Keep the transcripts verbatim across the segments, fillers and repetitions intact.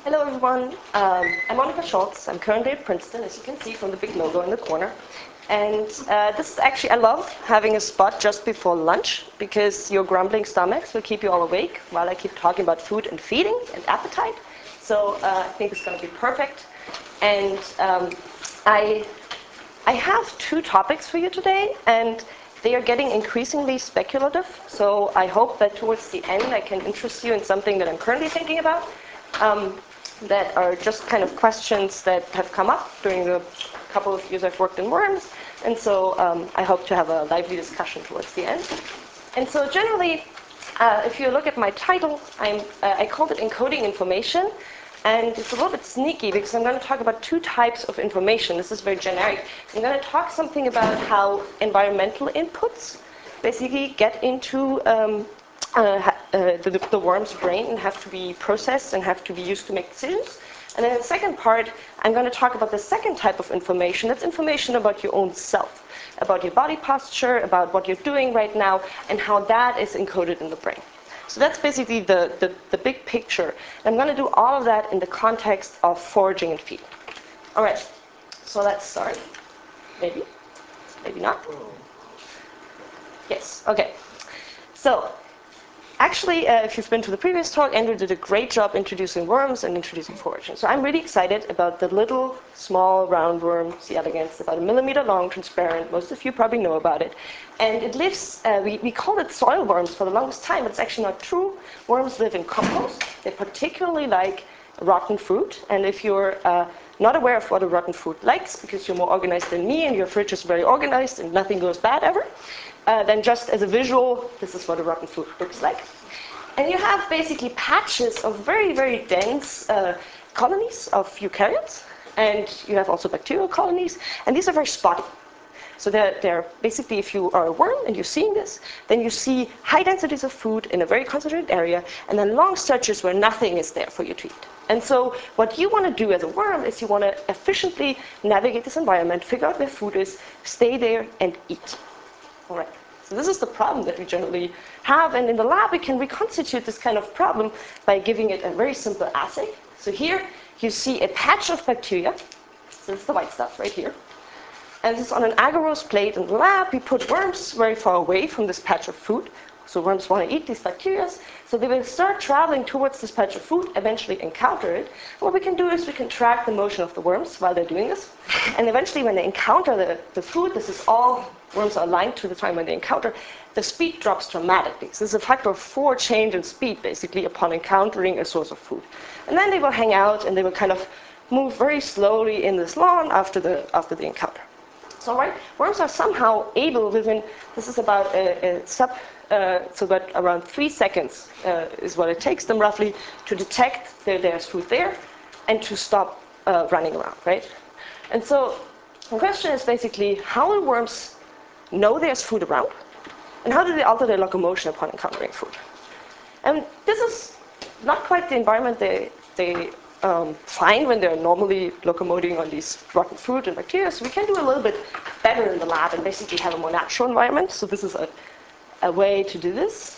Hello, everyone. Um, I'm Monica Schultz. I'm currently at Princeton, as you can see from the big logo in the corner. And uh, this is actually, I love having a spot just before lunch because your grumbling stomachs will keep you all awake while I keep talking about food and feeding and appetite. So uh, I think it's going to be perfect. And um, I, I have two topics for you today, and they are getting increasingly speculative. So I hope that towards the end I can interest you in something that I'm currently thinking about. Um, that are just kind of questions that have come up during the couple of years I've worked in worms. And so um, I hope to have a lively discussion towards the end. And so generally, uh, if you look at my title, I'm, uh, I called it Encoding Information. And it's a little bit sneaky because I'm going to talk about two types of information. This is very generic. I'm going to talk something about how environmental inputs basically get into um, uh, uh, the, the worm's brain and have to be processed and have to be used to make decisions. And then in the second part, I'm going to talk about the second type of information. That's information about your own self, about your body posture, about what you're doing right now, and how that is encoded in the brain. So that's basically the, the, the big picture. And I'm going to do all of that in the context of foraging and feeding. All right, so let's start. Maybe, maybe not. Yes, okay. So actually, uh, if you've been to the previous talk, Andrew did a great job introducing worms and introducing foraging. So I'm really excited about the little, small, round worm, C. elegans, about a millimeter long, transparent. Most of you probably know about it. And it lives, uh, we, we called it soil worms for the longest time. It's actually not true. Worms live in compost. They particularly like rotten fruit. And if you're uh, not aware of what a rotten fruit likes, because you're more organized than me and your fridge is very organized and nothing goes bad ever, Uh, then just as a visual, this is what a rotten fruit looks like. And you have basically patches of very, very dense uh, colonies of eukaryotes. And you have also bacterial colonies. And these are very spotty. So they're, they're basically, if you are a worm and you're seeing this, then you see high densities of food in a very concentrated area, and then long stretches where nothing is there for you to eat. And so what you want to do as a worm is you want to efficiently navigate this environment, figure out where food is, stay there, and eat. All right. So this is the problem that we generally have. And in the lab, we can reconstitute this kind of problem by giving it a very simple assay. So here, you see a patch of bacteria. So this is the white stuff right here. And this is on an agarose plate in the lab. We put worms very far away from this patch of food. So worms want to eat these bacteria. So they will start traveling towards this patch of food, eventually encounter it. And what we can do is we can track the motion of the worms while they're doing this. And eventually, when they encounter the, the food, this is all worms are aligned to the time when they encounter, the speed drops dramatically. So there's a factor of four change in speed, basically, upon encountering a source of food. And then they will hang out, and they will kind of move very slowly in this lawn after the, after the encounter. So right, worms are somehow able within, this is about a, a sub, uh, so about around three seconds uh, is what it takes them roughly to detect that there's food there and to stop uh, running around, right? And so the question is basically, how do worms know there's food around? And how do they alter their locomotion upon encountering food? And this is not quite the environment they, they um, find when they're normally locomoting on these rotten fruit and bacteria. So we can do a little bit better in the lab and basically have a more natural environment. So this is a, a way to do this.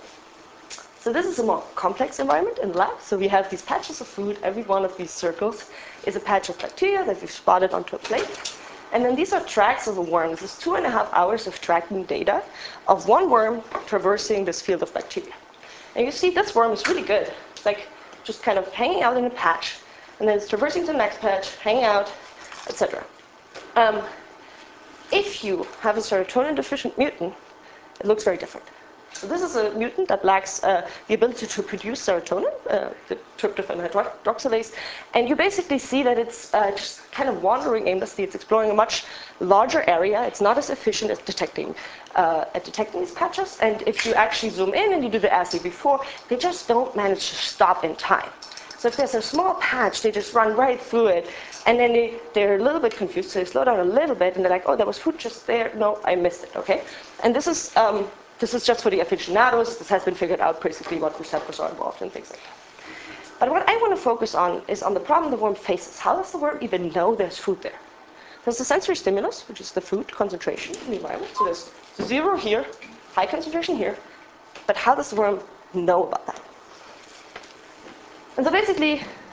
So this is a more complex environment in the lab. So we have these patches of food. Every one of these circles is a patch of bacteria that we've spotted onto a plate. And then these are tracks of a worm. This is two and a half hours of tracking data of one worm traversing this field of bacteria. And you see this worm is really good. It's like just kind of hanging out in a patch, and then it's traversing to the next patch, hanging out, et cetera. Um, if you have a serotonin-deficient mutant, it looks very different. So this is a mutant that lacks uh, the ability to produce serotonin, uh, the tryptophan hydroxylase. And you basically see that it's uh, just kind of wandering aimlessly. It's exploring a much larger area. It's not as efficient at detecting, uh, at detecting these patches. And if you actually zoom in and you do the assay before, they just don't manage to stop in time. So if there's a small patch, they just run right through it. And then they, they're a little bit confused. So they slow down a little bit, and they're like, oh, there was food just there. No, I missed it, OK? And this is... Um, This is just for the aficionados. This has been figured out basically what receptors are involved and things like that. But what I want to focus on is on the problem the worm faces. How does the worm even know there's food there? There's the sensory stimulus, which is the food concentration in the environment. So there's zero here, high concentration here. But how does the worm know about that? And so basically,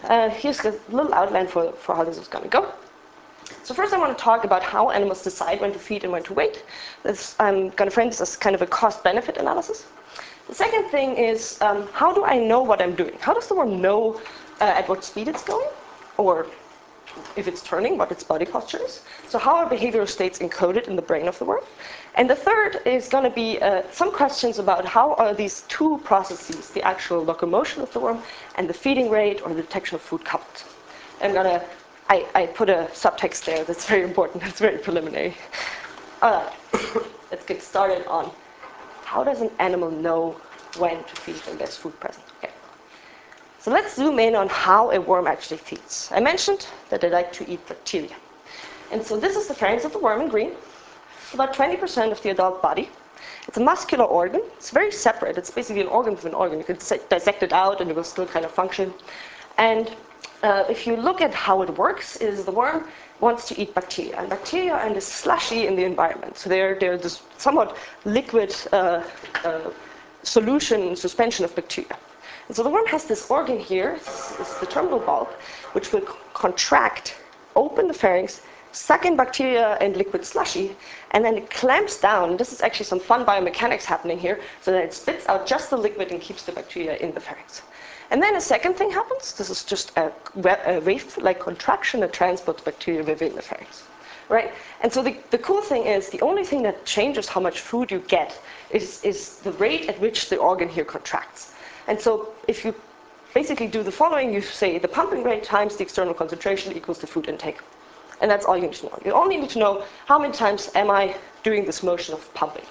uh, here's a little outline for, for how this is going to go. So first I want to talk about how animals decide when to feed and when to wait. This, I'm going to frame this as kind of a cost-benefit analysis. The second thing is, um, how do I know what I'm doing? How does the worm know uh, at what speed it's going? Or if it's turning, what its body posture is? So how are behavioral states encoded in the brain of the worm? And the third is going to be uh, some questions about how are these two processes, the actual locomotion of the worm and the feeding rate or the detection of food, coupled. I'm going to I, I put a subtext there that's very important. It's very preliminary. All right, let's get started on how does an animal know when to feed when there's food present. Okay. So let's zoom in on how a worm actually feeds. I mentioned that they like to eat bacteria. And so this is the pharynx of the worm in green, about twenty percent of the adult body. It's a muscular organ. It's very separate. It's basically an organ with an organ. You can dissect it out and it will still kind of function. And Uh, if you look at how it works, is the worm wants to eat bacteria. And bacteria are in this slushy in the environment. So they're, they're this somewhat liquid uh, uh, solution, suspension of bacteria. And so the worm has this organ here, this is the terminal bulb, which will contract, open the pharynx, suck in bacteria and liquid slushy, and then it clamps down. This is actually some fun biomechanics happening here, so that it spits out just the liquid and keeps the bacteria in the pharynx. And then a second thing happens. This is just a, a wave-like contraction that transports bacteria within the pharynx, right? And so the, the cool thing is, the only thing that changes how much food you get is, is the rate at which the organ here contracts. And so if you basically do the following, you say the pumping rate times the external concentration equals the food intake. And that's all you need to know. You only need to know how many times am I doing this motion of pumping.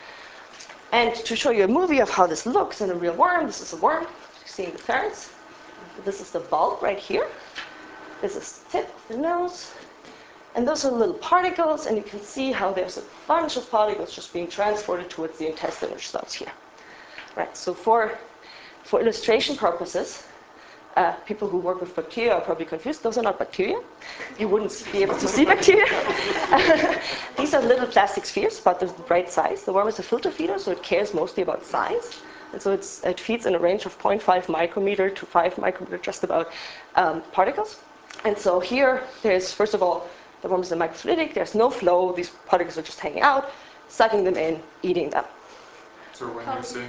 And to show you a movie of how this looks in a real worm, this is a worm. Seeing the pharynx. This is the bulb right here. This is the tip of the nose. And those are little particles, and you can see how there's a bunch of particles just being transported towards the intestine, which starts here. Right, so for, for illustration purposes, uh, people who work with bacteria are probably confused. Those are not bacteria. You wouldn't be able to see bacteria. These are little plastic spheres, about the right size. The worm is a filter feeder, so it cares mostly about size. And so it's, it feeds in a range of zero point five micrometer to five micrometer, just about, um, particles. And so here, there's, first of all, the worm is a microfluidic. There's no flow. These particles are just hanging out, sucking them in, eating them. So when you're saying,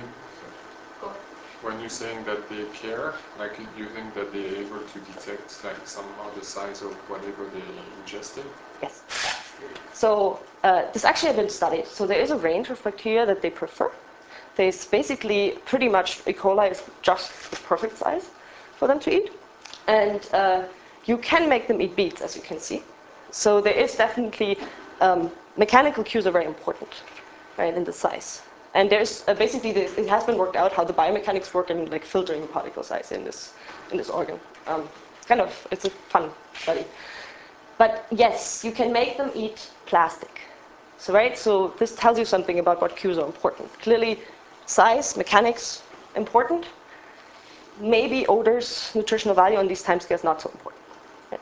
when you're saying that they care, like you think that they're able to detect like somehow the size of whatever they ingested? Yes. So uh, this actually has been studied. So there is a range of bacteria that they prefer. There's basically pretty much E. coli is just the perfect size for them to eat. And uh, you can make them eat beets, as you can see. So there is definitely, um, mechanical cues are very important, right, in the size. And there's uh, basically, the, it has been worked out how the biomechanics work in like filtering particle size in this, in this organ. Um, kind of, it's a fun study. But yes, you can make them eat plastic. So, right, so this tells you something about what cues are important. Clearly, size, mechanics, important. Maybe odors, nutritional value on these timescales, not so important. Okay.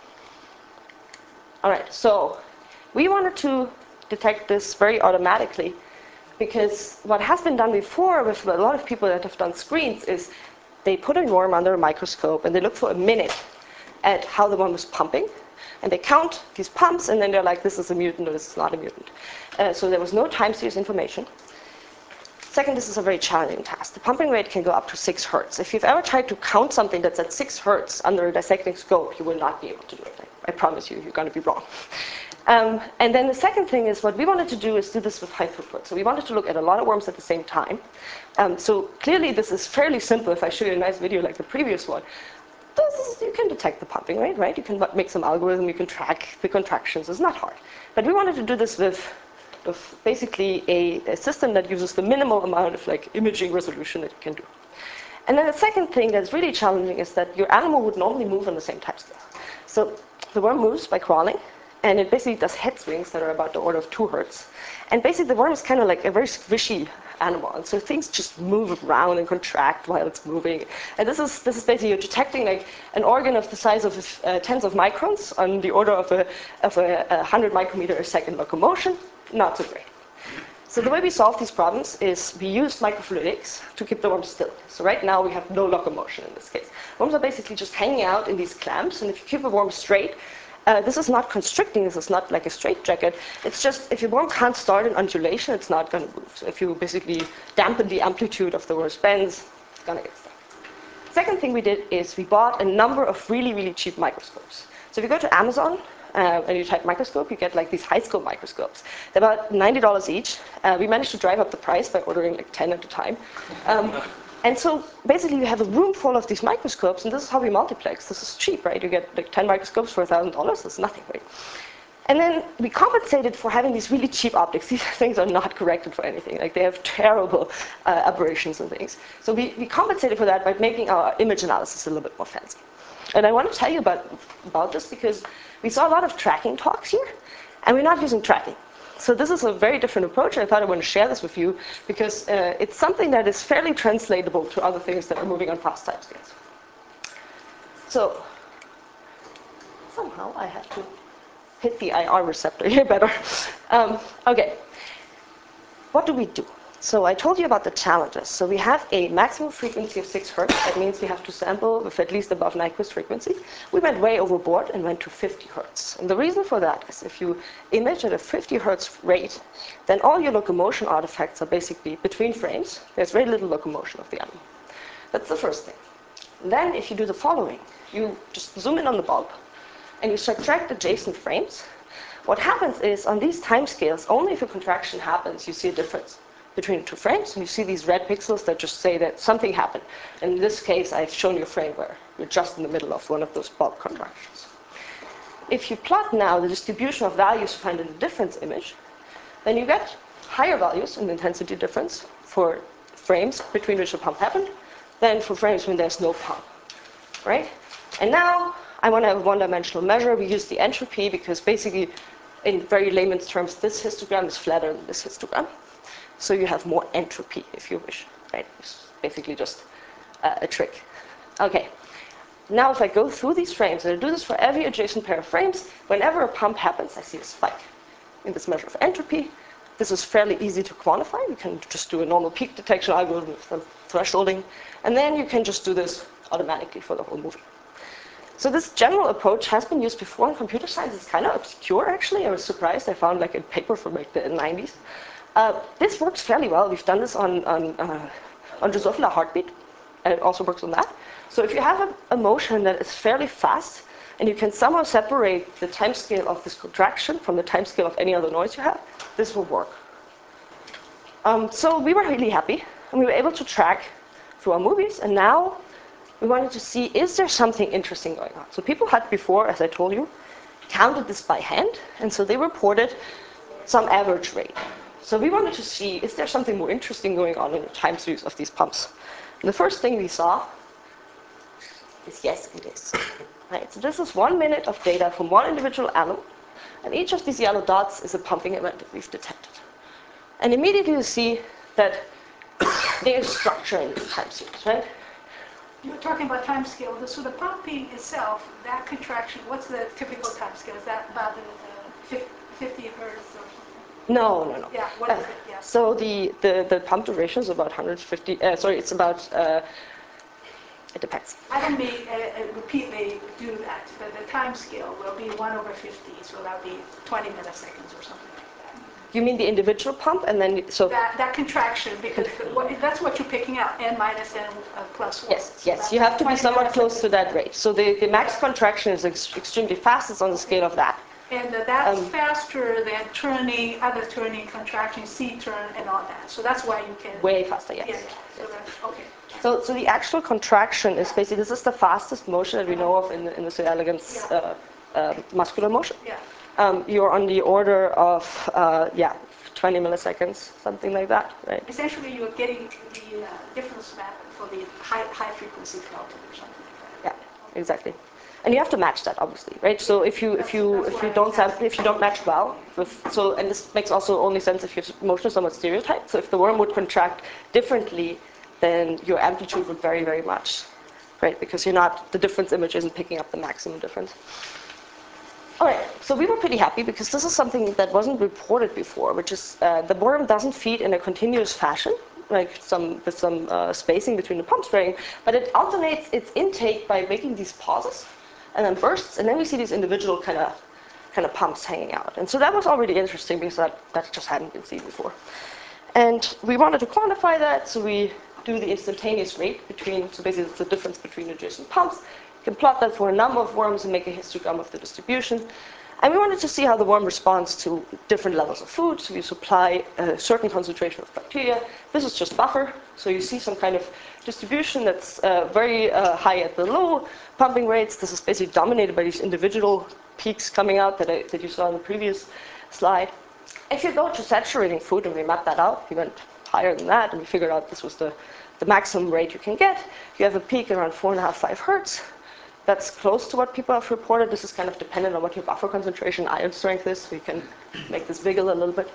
All right, so we wanted to detect this very automatically because what has been done before with a lot of people that have done screens is they put a worm under a microscope and they look for a minute at how the worm is pumping. And they count these pumps, and then they're like, this is a mutant or this is not a mutant. Uh, so there was no time series information. Second, this is a very challenging task. The pumping rate can go up to six hertz. If you've ever tried to count something that's at six hertz under a dissecting scope, you will not be able to do it. I promise you, you're going to be wrong. Um, and then the second thing is what we wanted to do is do this with high throughput. So we wanted to look at a lot of worms at the same time. Um, so clearly this is fairly simple. If I show you a nice video like the previous one, this is, you can detect the pumping rate, right? You can make some algorithm, you can track the contractions. It's not hard. But we wanted to do this with of basically a, a system that uses the minimal amount of like imaging resolution that you can do. And then the second thing that's really challenging is that your animal would normally move on the same time scale. So the worm moves by crawling, and it basically does head swings that are about the order of two hertz. And basically the worm is kind of like a very squishy animal, and so things just move around and contract while it's moving. And this is this is basically you're detecting like an organ of the size of uh, tens of microns on the order of a of a, a hundred micrometer a second locomotion. Not so great. So the way we solve these problems is we use microfluidics to keep the worms still. So right now we have no locomotion in this case. Worms are basically just hanging out in these clamps, and if you keep a worm straight, uh, this is not constricting, this is not like a straitjacket. It's just, if your worm can't start an undulation, it's not going to move. So if you basically dampen the amplitude of the worm's bends, it's going to get stuck. Second thing we did is we bought a number of really, really cheap microscopes. So if you go to Amazon, Uh, and you type microscope, you get like these high scope microscopes. They're about ninety dollars each. Uh, we managed to drive up the price by ordering like ten at a time. Um, and so basically you have a room full of these microscopes, and this is how we multiplex. This is cheap, right? You get like ten microscopes for one thousand dollars. That's nothing, right? And then we compensated for having these really cheap optics. These things are not corrected for anything. Like they have terrible uh, aberrations and things. So we, we compensated for that by making our image analysis a little bit more fancy. And I want to tell you about, about this because we saw a lot of tracking talks here, and we're not using tracking. So this is a very different approach. I thought I want to share this with you because uh, it's something that is fairly translatable to other things that are moving on fast timescales. So somehow I have to hit the I R receptor here better. Um, okay, what do we do? So I told you about the challenges. So we have a maximum frequency of six hertz. That means we have to sample with at least above Nyquist frequency. We went way overboard and went to fifty hertz. And the reason for that is if you image at a fifty hertz rate, then all your locomotion artifacts are basically between frames. There's very little locomotion of the animal. That's the first thing. Then if you do the following, you just zoom in on the bulb and you subtract adjacent frames. What happens is on these timescales, only if a contraction happens, you see a difference between the two frames, and you see these red pixels that just say that something happened. And in this case, I've shown you a frame where you're just in the middle of one of those bulb contractions. If you plot now the distribution of values found in the difference image, then you get higher values in the intensity difference for frames between which a pump happened than for frames when there's no pump, right? And now I want to have a one-dimensional measure. We use the entropy because basically, in very layman's terms, this histogram is flatter than this histogram. So you have more entropy, if you wish, right? It's basically just uh, a trick. Okay. Now if I go through these frames, and I do this for every adjacent pair of frames, whenever a pump happens, I see a spike in this measure of entropy. This is fairly easy to quantify. You can just do a normal peak detection algorithm with some thresholding, and then you can just do this automatically for the whole movie. So this general approach has been used before in computer science. It's kind of obscure, actually. I was surprised. I found like a paper from like the nineties. Uh, this works fairly well. We've done this on, on, uh, on Drosophila heartbeat, and it also works on that. So if you have a, a motion that is fairly fast, and you can somehow separate the timescale of this contraction from the timescale of any other noise you have, this will work. Um, so we were really happy, and we were able to track through our movies, and now we wanted to see, is there something interesting going on? So people had before, as I told you, counted this by hand, and so they reported some average rate. So we wanted to see, is there something more interesting going on in the time series of these pumps? And the first thing we saw is yes, it is. Right? So this is one minute of data from one individual animal, and each of these yellow dots is a pumping event that we've detected. And immediately you see that there is structure in the time series, right? You're talking about time scale. So the pumping itself, that contraction, what's the typical time scale? Is that about uh, fifty hertz or something? No, no, no. Yeah, what uh, is it? Yeah. So the, the, the pump duration is about one hundred fifty, uh, sorry, it's about, uh, it depends. I don't mean uh, repeatedly do that, but the time scale will be one over fifty, so that'll be twenty milliseconds or something like that. You mean the individual pump, and then, so... That, that contraction, because the, what, that's what you're picking out, n minus n uh, plus one. Yes, So yes, you have to be somewhat close to that rate. So the, the max contraction is ex extremely fast, it's on the scale of that. And uh, that's Um, faster than turning, other turning, contraction, C turn, and all that. So that's why you can... Way faster, yes. Yeah, yeah. So that's, okay. So, so the actual contraction is basically, this is the fastest motion that we know of in the, in the C. elegans uh, uh, muscular motion. Yeah. Um, you're on the order of, uh, yeah, twenty milliseconds, something like that, right? Essentially, you're getting the uh, difference map for the high, high frequency floating or something like that. Yeah, exactly. And you have to match that, obviously, right? So if you if you if you don't sample, if you don't match well, with, so and this makes also only sense if your motion is somewhat stereotyped. So if the worm would contract differently, then your amplitude would vary very much, right? Because you're not, the difference image isn't picking up the maximum difference. All right, so we were pretty happy because this is something that wasn't reported before, which is uh, the worm doesn't feed in a continuous fashion, like some with some uh, spacing between the pump spraying, but it alternates its intake by making these pauses and then bursts, and then we see these individual kind of kind of pumps hanging out. And so that was already interesting because that, that just hadn't been seen before. And we wanted to quantify that, so we do the instantaneous rate between, so basically it's the difference between adjacent pumps. You can plot that for a number of worms and make a histogram of the distribution. And we wanted to see how the worm responds to different levels of food. So we supply a certain concentration of bacteria. This is just buffer. So you see some kind of distribution that's uh, very uh, high at the low pumping rates. This is basically dominated by these individual peaks coming out that, I, that you saw in the previous slide. If you go to saturating food, and we mapped that out, we went higher than that, and we figured out this was the, the maximum rate you can get. You have a peak around four and a half, five hertz. That's close to what people have reported. This is kind of dependent on what your buffer concentration, ion strength is. We can make this wiggle a little bit.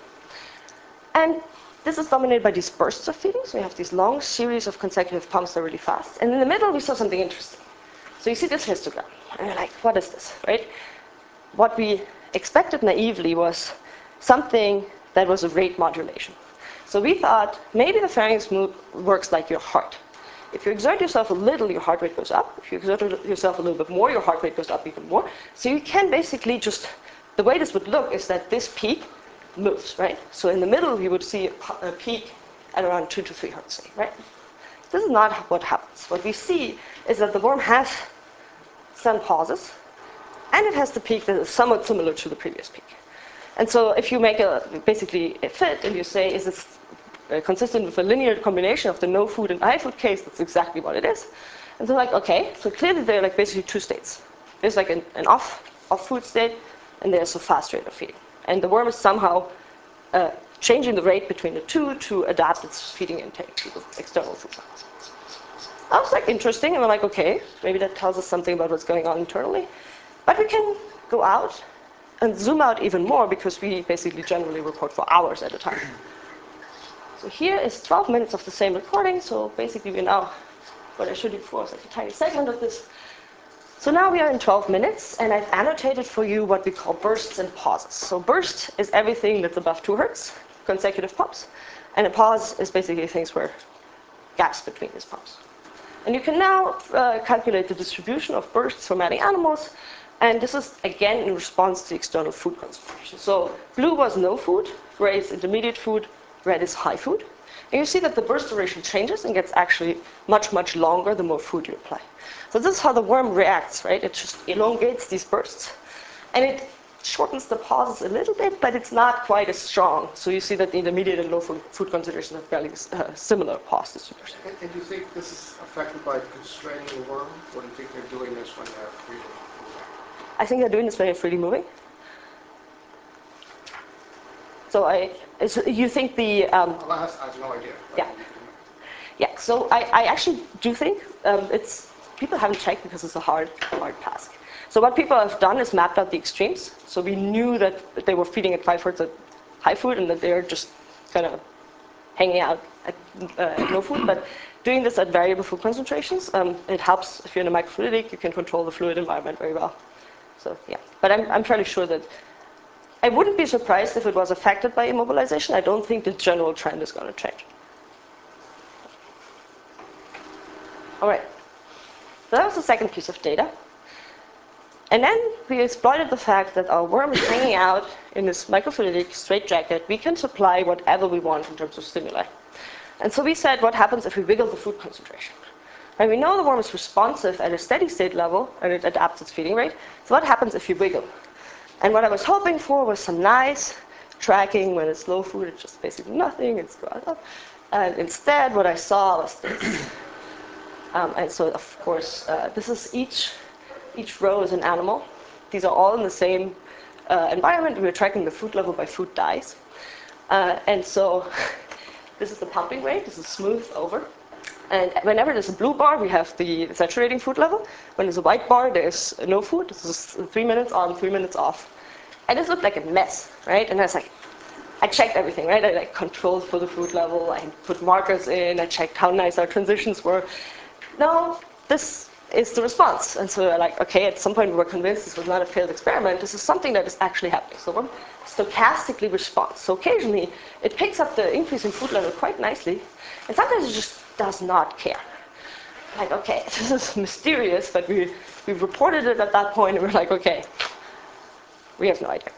And this is dominated by these bursts of feeding. So you have these long series of consecutive pumps that are really fast. And in the middle, we saw something interesting. So you see this histogram. And you're like, what is this, right? What we expected naively was something that was a rate modulation. So we thought maybe the pharynx move works like your heart. If you exert yourself a little, your heart rate goes up. If you exert yourself a little bit more, your heart rate goes up even more. So you can basically just, the way this would look is that this peak moves, right? So in the middle, you would see a peak at around two to three hertz, right? This is not what happens. What we see is that the worm has some pauses, and it has the peak that is somewhat similar to the previous peak. And so if you make a, basically a fit, and you say, is this Uh, consistent with a linear combination of the no food and high food case, that's exactly what it is. And so like, okay, so clearly there are like basically two states. There's like an, an off, off food state, and there's a fast rate of feeding. And the worm is somehow uh, changing the rate between the two to adapt its feeding intake to the external food source. That was like interesting, and we're like, okay, maybe that tells us something about what's going on internally. But we can go out and zoom out even more because we basically generally report for hours at a time. So here is twelve minutes of the same recording. So basically we now, what I showed you before is like a tiny segment of this. So now we are in twelve minutes, and I've annotated for you what we call bursts and pauses. So burst is everything that's above two hertz, consecutive pumps. And a pause is basically things where gaps between these pumps. And you can now uh, calculate the distribution of bursts for many animals. And this is, again, in response to external food concentration. So blue was no food, gray is intermediate food, red is high food. And you see that the burst duration changes and gets actually much, much longer the more food you apply. So this is how the worm reacts, right? It just elongates these bursts. And it shortens the pauses a little bit, but it's not quite as strong. So you see that the intermediate and low food, food concentration have fairly uh, similar pause distribution. And, and do you think this is affected by constraining the worm, or do you think they're doing this when they're freely moving? I think they're doing this when they're freely moving. So I, so you think the... Um, Well, I have, I have no idea. Yeah. Yeah, so I, I actually do think um, it's, people haven't checked because it's a hard, hard task. So what people have done is mapped out the extremes. So we knew that they were feeding at five hertz at high food and that they're just kind of hanging out at uh, no food. But doing this at variable food concentrations, um, it helps if you're in a microfluidic, you can control the fluid environment very well. So yeah, but I'm, I'm fairly sure that I wouldn't be surprised if it was affected by immobilization. I don't think the general trend is going to change. All right, so that was the second piece of data. And then we exploited the fact that our worm is hanging out in this microfluidic straitjacket. We can supply whatever we want in terms of stimuli. And so we said, what happens if we wiggle the food concentration? And we know the worm is responsive at a steady state level, and it adapts its feeding rate. So what happens if you wiggle? And what I was hoping for was some nice tracking. When it's low food, it's just basically nothing. It's going up. And instead, what I saw was this. Um, and so, of course, uh, this is each, each row is an animal. These are all in the same uh, environment. We're tracking the food level by food dyes. Uh, and so this is the pumping rate. This is smooth over. And whenever there's a blue bar, we have the saturating food level. When there's a white bar, there's no food. This is three minutes on, three minutes off. And this looked like a mess, right? And I was like, I checked everything, right? I like controlled for the food level. I put markers in. I checked how nice our transitions were. No, this is the response. And so we're like, okay, at some point we were convinced this was not a failed experiment. This is something that is actually happening. So one stochastically responds. So occasionally it picks up the increase in food level quite nicely, and sometimes it just does not care. Like, okay, this is mysterious, but we, we reported it at that point, and we're like, okay, we have no idea.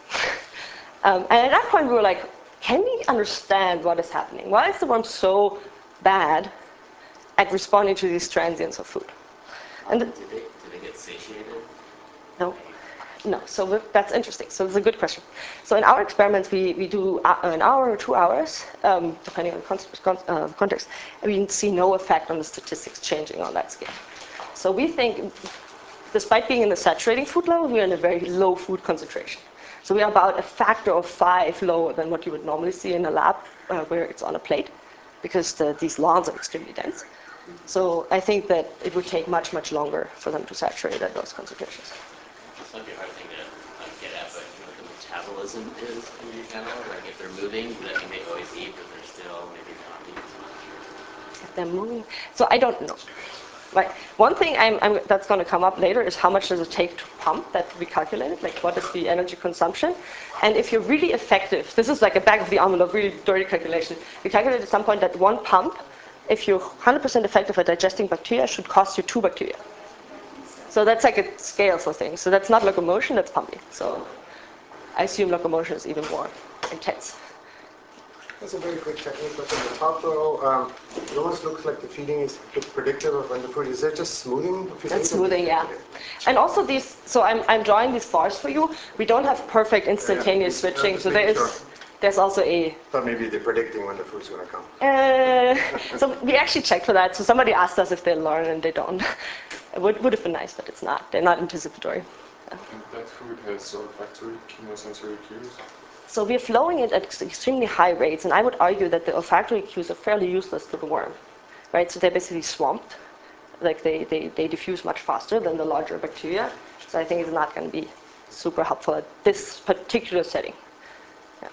um, and at that point we were like, can we understand what is happening? Why is the worm so bad at responding to these transients of food? And the, do, they, do they get satiated? no, no. So that's interesting. So it's a good question. So in our experiments, we, we do an hour or two hours, um, depending on the con- con- uh, context, and we see no effect on the statistics changing on that scale. So we think, despite being in the saturating food level, we are in a very low food concentration. So we are about a factor of five lower than what you would normally see in a lab uh, where it's on a plate, because the, these lawns are extremely dense. So I think that it would take much, much longer for them to saturate at those concentrations. This might be a hard thing to uh, get at, but you know what the metabolism is in the animal? Like if they're moving, does that mean they always eat, but they're still maybe not eating as much? If they're moving. So I don't know. Right. One thing I'm, I'm, that's going to come up later is how much does it take to pump, that we calculated, like what is the energy consumption. And if you're really effective, this is like a back of the envelope, really dirty calculation. We calculated at some point that one pump, if you're one hundred percent effective at digesting bacteria, should cost you two bacteria. So that's like a scale for things. So that's not locomotion, that's pumping. So I assume locomotion is even more intense. That's a very quick technical question. The top row, um, it almost looks like the feeding is predictive of when the food is. Is that just smoothing? That's smoothing, yeah. And also these, so I'm, I'm drawing these bars for you. We don't have perfect instantaneous Yeah, yeah. switching, No, so just there making is, sure. there's also a, Thought maybe they're predicting when the food's going to come. uh, so we actually checked for that. So somebody asked us if they learn and they don't. It would, would have been nice, but it's not. They're not anticipatory. And that food has olfactory chemosensory cues. So we're flowing it at ex- extremely high rates, and I would argue that the olfactory cues are fairly useless to the worm, right? So they're basically swamped. Like they, they, they diffuse much faster than the larger bacteria. So I think it's not going to be super helpful at this particular setting. Yeah.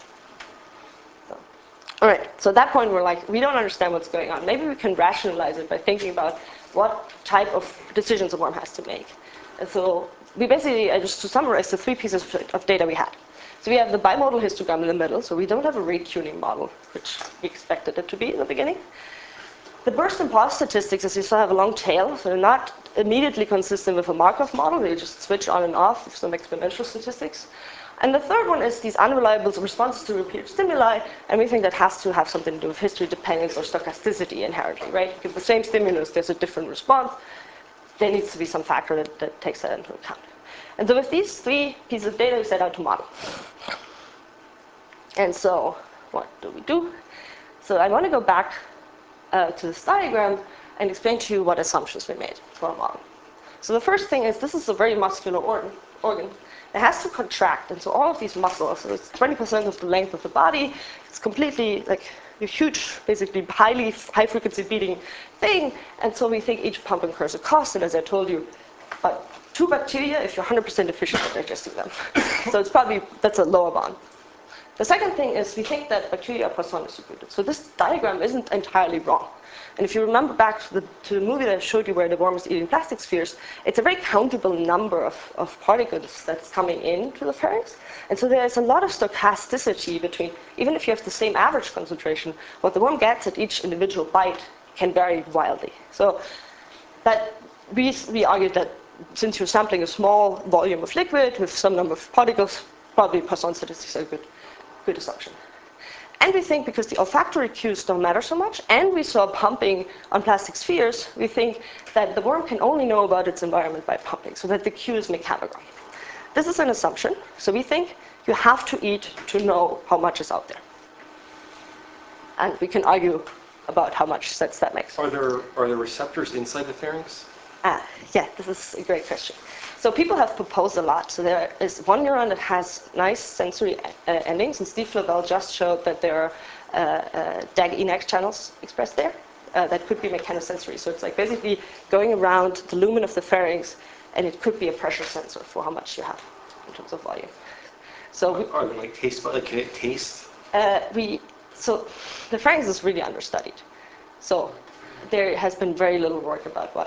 So. All right, so at that point we're like, we don't understand what's going on. Maybe we can rationalize it by thinking about what type of decisions a worm has to make. And so we basically, uh, just to summarize the three pieces of data we had. So we have the bimodal histogram in the middle, so we don't have a rate tuning model, which we expected it to be in the beginning. The burst and pause statistics, as you saw, have a long tail, so they're not immediately consistent with a Markov model. They just switch on and off with some exponential statistics. And the third one is these unreliable responses to repeated stimuli, and we think that has to have something to do with history dependence or stochasticity inherently, right? Because the same stimulus, there's a different response. There needs to be some factor that, that takes that into account. And so with these three pieces of data, we set out to model. And so what do we do? So I want to go back uh, to this diagram and explain to you what assumptions we made for a model. So the first thing is this is a very muscular organ. organ. It has to contract, and so all of these muscles, so it's twenty percent of the length of the body, it's completely like a huge, basically highly high-frequency beating thing, and so we think each pump incurs a cost, and as I told you, about two bacteria if you're one hundred percent efficient at digesting them. So it's probably, that's a lower bound. The second thing is we think that bacteria are Poisson distributed. So this diagram isn't entirely wrong. And if you remember back to the, to the movie that I showed you where the worm was eating plastic spheres, it's a very countable number of, of particles that's coming into the pharynx. And so there's a lot of stochasticity between, even if you have the same average concentration, what the worm gets at each individual bite can vary wildly. So that we, we argued that since you're sampling a small volume of liquid with some number of particles, probably Poisson statistics are good. Good assumption. And we think because the olfactory cues don't matter so much, and we saw pumping on plastic spheres, we think that the worm can only know about its environment by pumping, so that the cue is mechanical. This is an assumption, so we think you have to eat to know how much is out there. And we can argue about how much sense that makes. Are there are there receptors inside the pharynx? Ah, yeah, this is a great question. So people have proposed a lot. So there is one neuron that has nice sensory uh, endings, and Steve Flavell just showed that there are uh, uh, D A G E N A C channels expressed there uh, that could be mechanosensory. So it's like basically going around the lumen of the pharynx, and it could be a pressure sensor for how much you have in terms of volume. So we, Are there like taste buds? Like, can it taste? uh, we so the pharynx is really understudied. So there has been very little work about what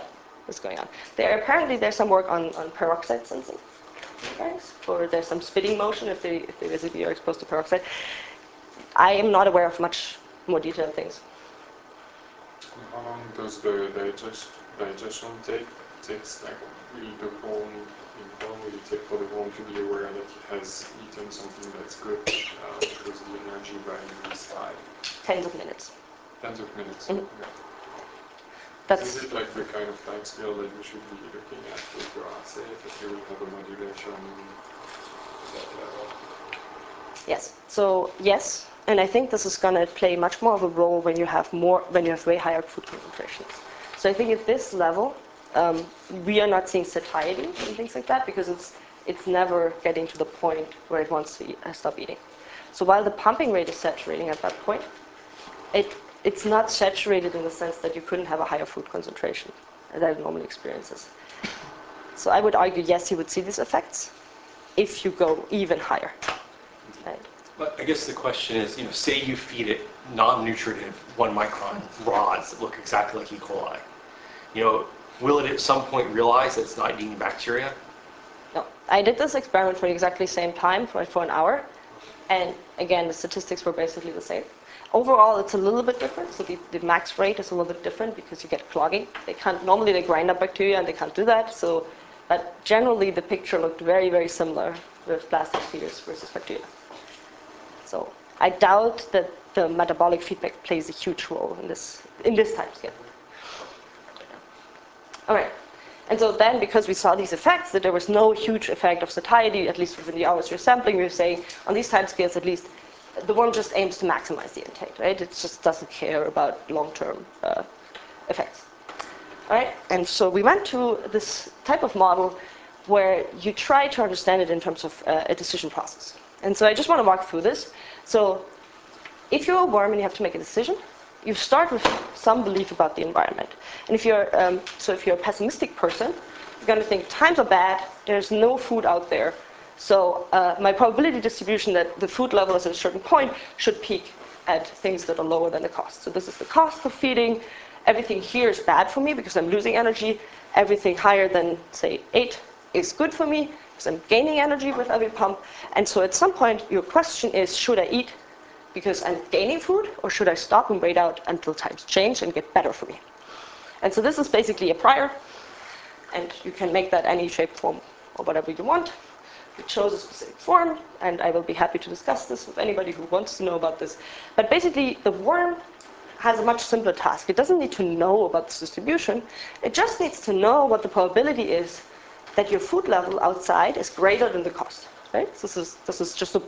is going on. There apparently there's some work on, on peroxide sensing, guys, or there's some spitting motion if they if they basically are exposed to peroxide. I am not aware of much more detailed things. How long does the digest, digestion take? Takes like will the worm, how long will it take for the worm to be aware that it has eaten something that's good uh, because the energy value is high? Tens of minutes. Tens of minutes. Mhm. Okay. That's Is it like the kind of time scale that you should be looking at with your assay, that you will have a modulation at that level? yes. So yes, and I think this is going to play much more of a role when you have more when you have way higher food concentrations. So I think at this level, um, we are not seeing satiety and things like that because it's it's never getting to the point where it wants to eat, uh, stop eating. So while the pumping rate is saturating at that point, it it's not saturated in the sense that you couldn't have a higher food concentration that it normally experiences. So I would argue, yes, you would see these effects if you go even higher. Right? But I guess the question is, you know, say you feed it non-nutritive one micron rods that look exactly like E. coli. You know, will it at some point realize that it's not eating bacteria? No, I did this experiment for exactly the same time, for, for an hour, and again, the statistics were basically the same. Overall, it's a little bit different, so the, the max rate is a little bit different because you get clogging. They can't, normally they grind up bacteria and they can't do that, so, but generally the picture looked very, very similar with plastic feeders versus bacteria. So I doubt that the metabolic feedback plays a huge role in this, in this time scale. All right. And so then, because we saw these effects, that there was no huge effect of satiety, at least within the hours we're sampling, we were saying, on these time scales at least, the worm just aims to maximize the intake, right? It just doesn't care about long-term uh, effects. All right? And so we went to this type of model where you try to understand it in terms of uh, a decision process. And so I just want to walk through this. So if you're a worm and you have to make a decision, you start with some belief about the environment. And if you're, um, so if you're a pessimistic person, you're going to think, times are bad, there's no food out there. So uh, my probability distribution that the food level is at a certain point should peak at things that are lower than the cost. So this is the cost of feeding. Everything here is bad for me because I'm losing energy. Everything higher than, say, eight is good for me because I'm gaining energy with every pump. And so at some point, your question is, should I eat because I'm gaining food, or should I stop and wait out until times change and get better for me? And so this is basically a prior, and you can make that any shape, form, or whatever you want. We chose a specific form, and I will be happy to discuss this with anybody who wants to know about this. But basically, the worm has a much simpler task. It doesn't need to know about this distribution. It just needs to know what the probability is that your food level outside is greater than the cost. Right? So this is, this is just a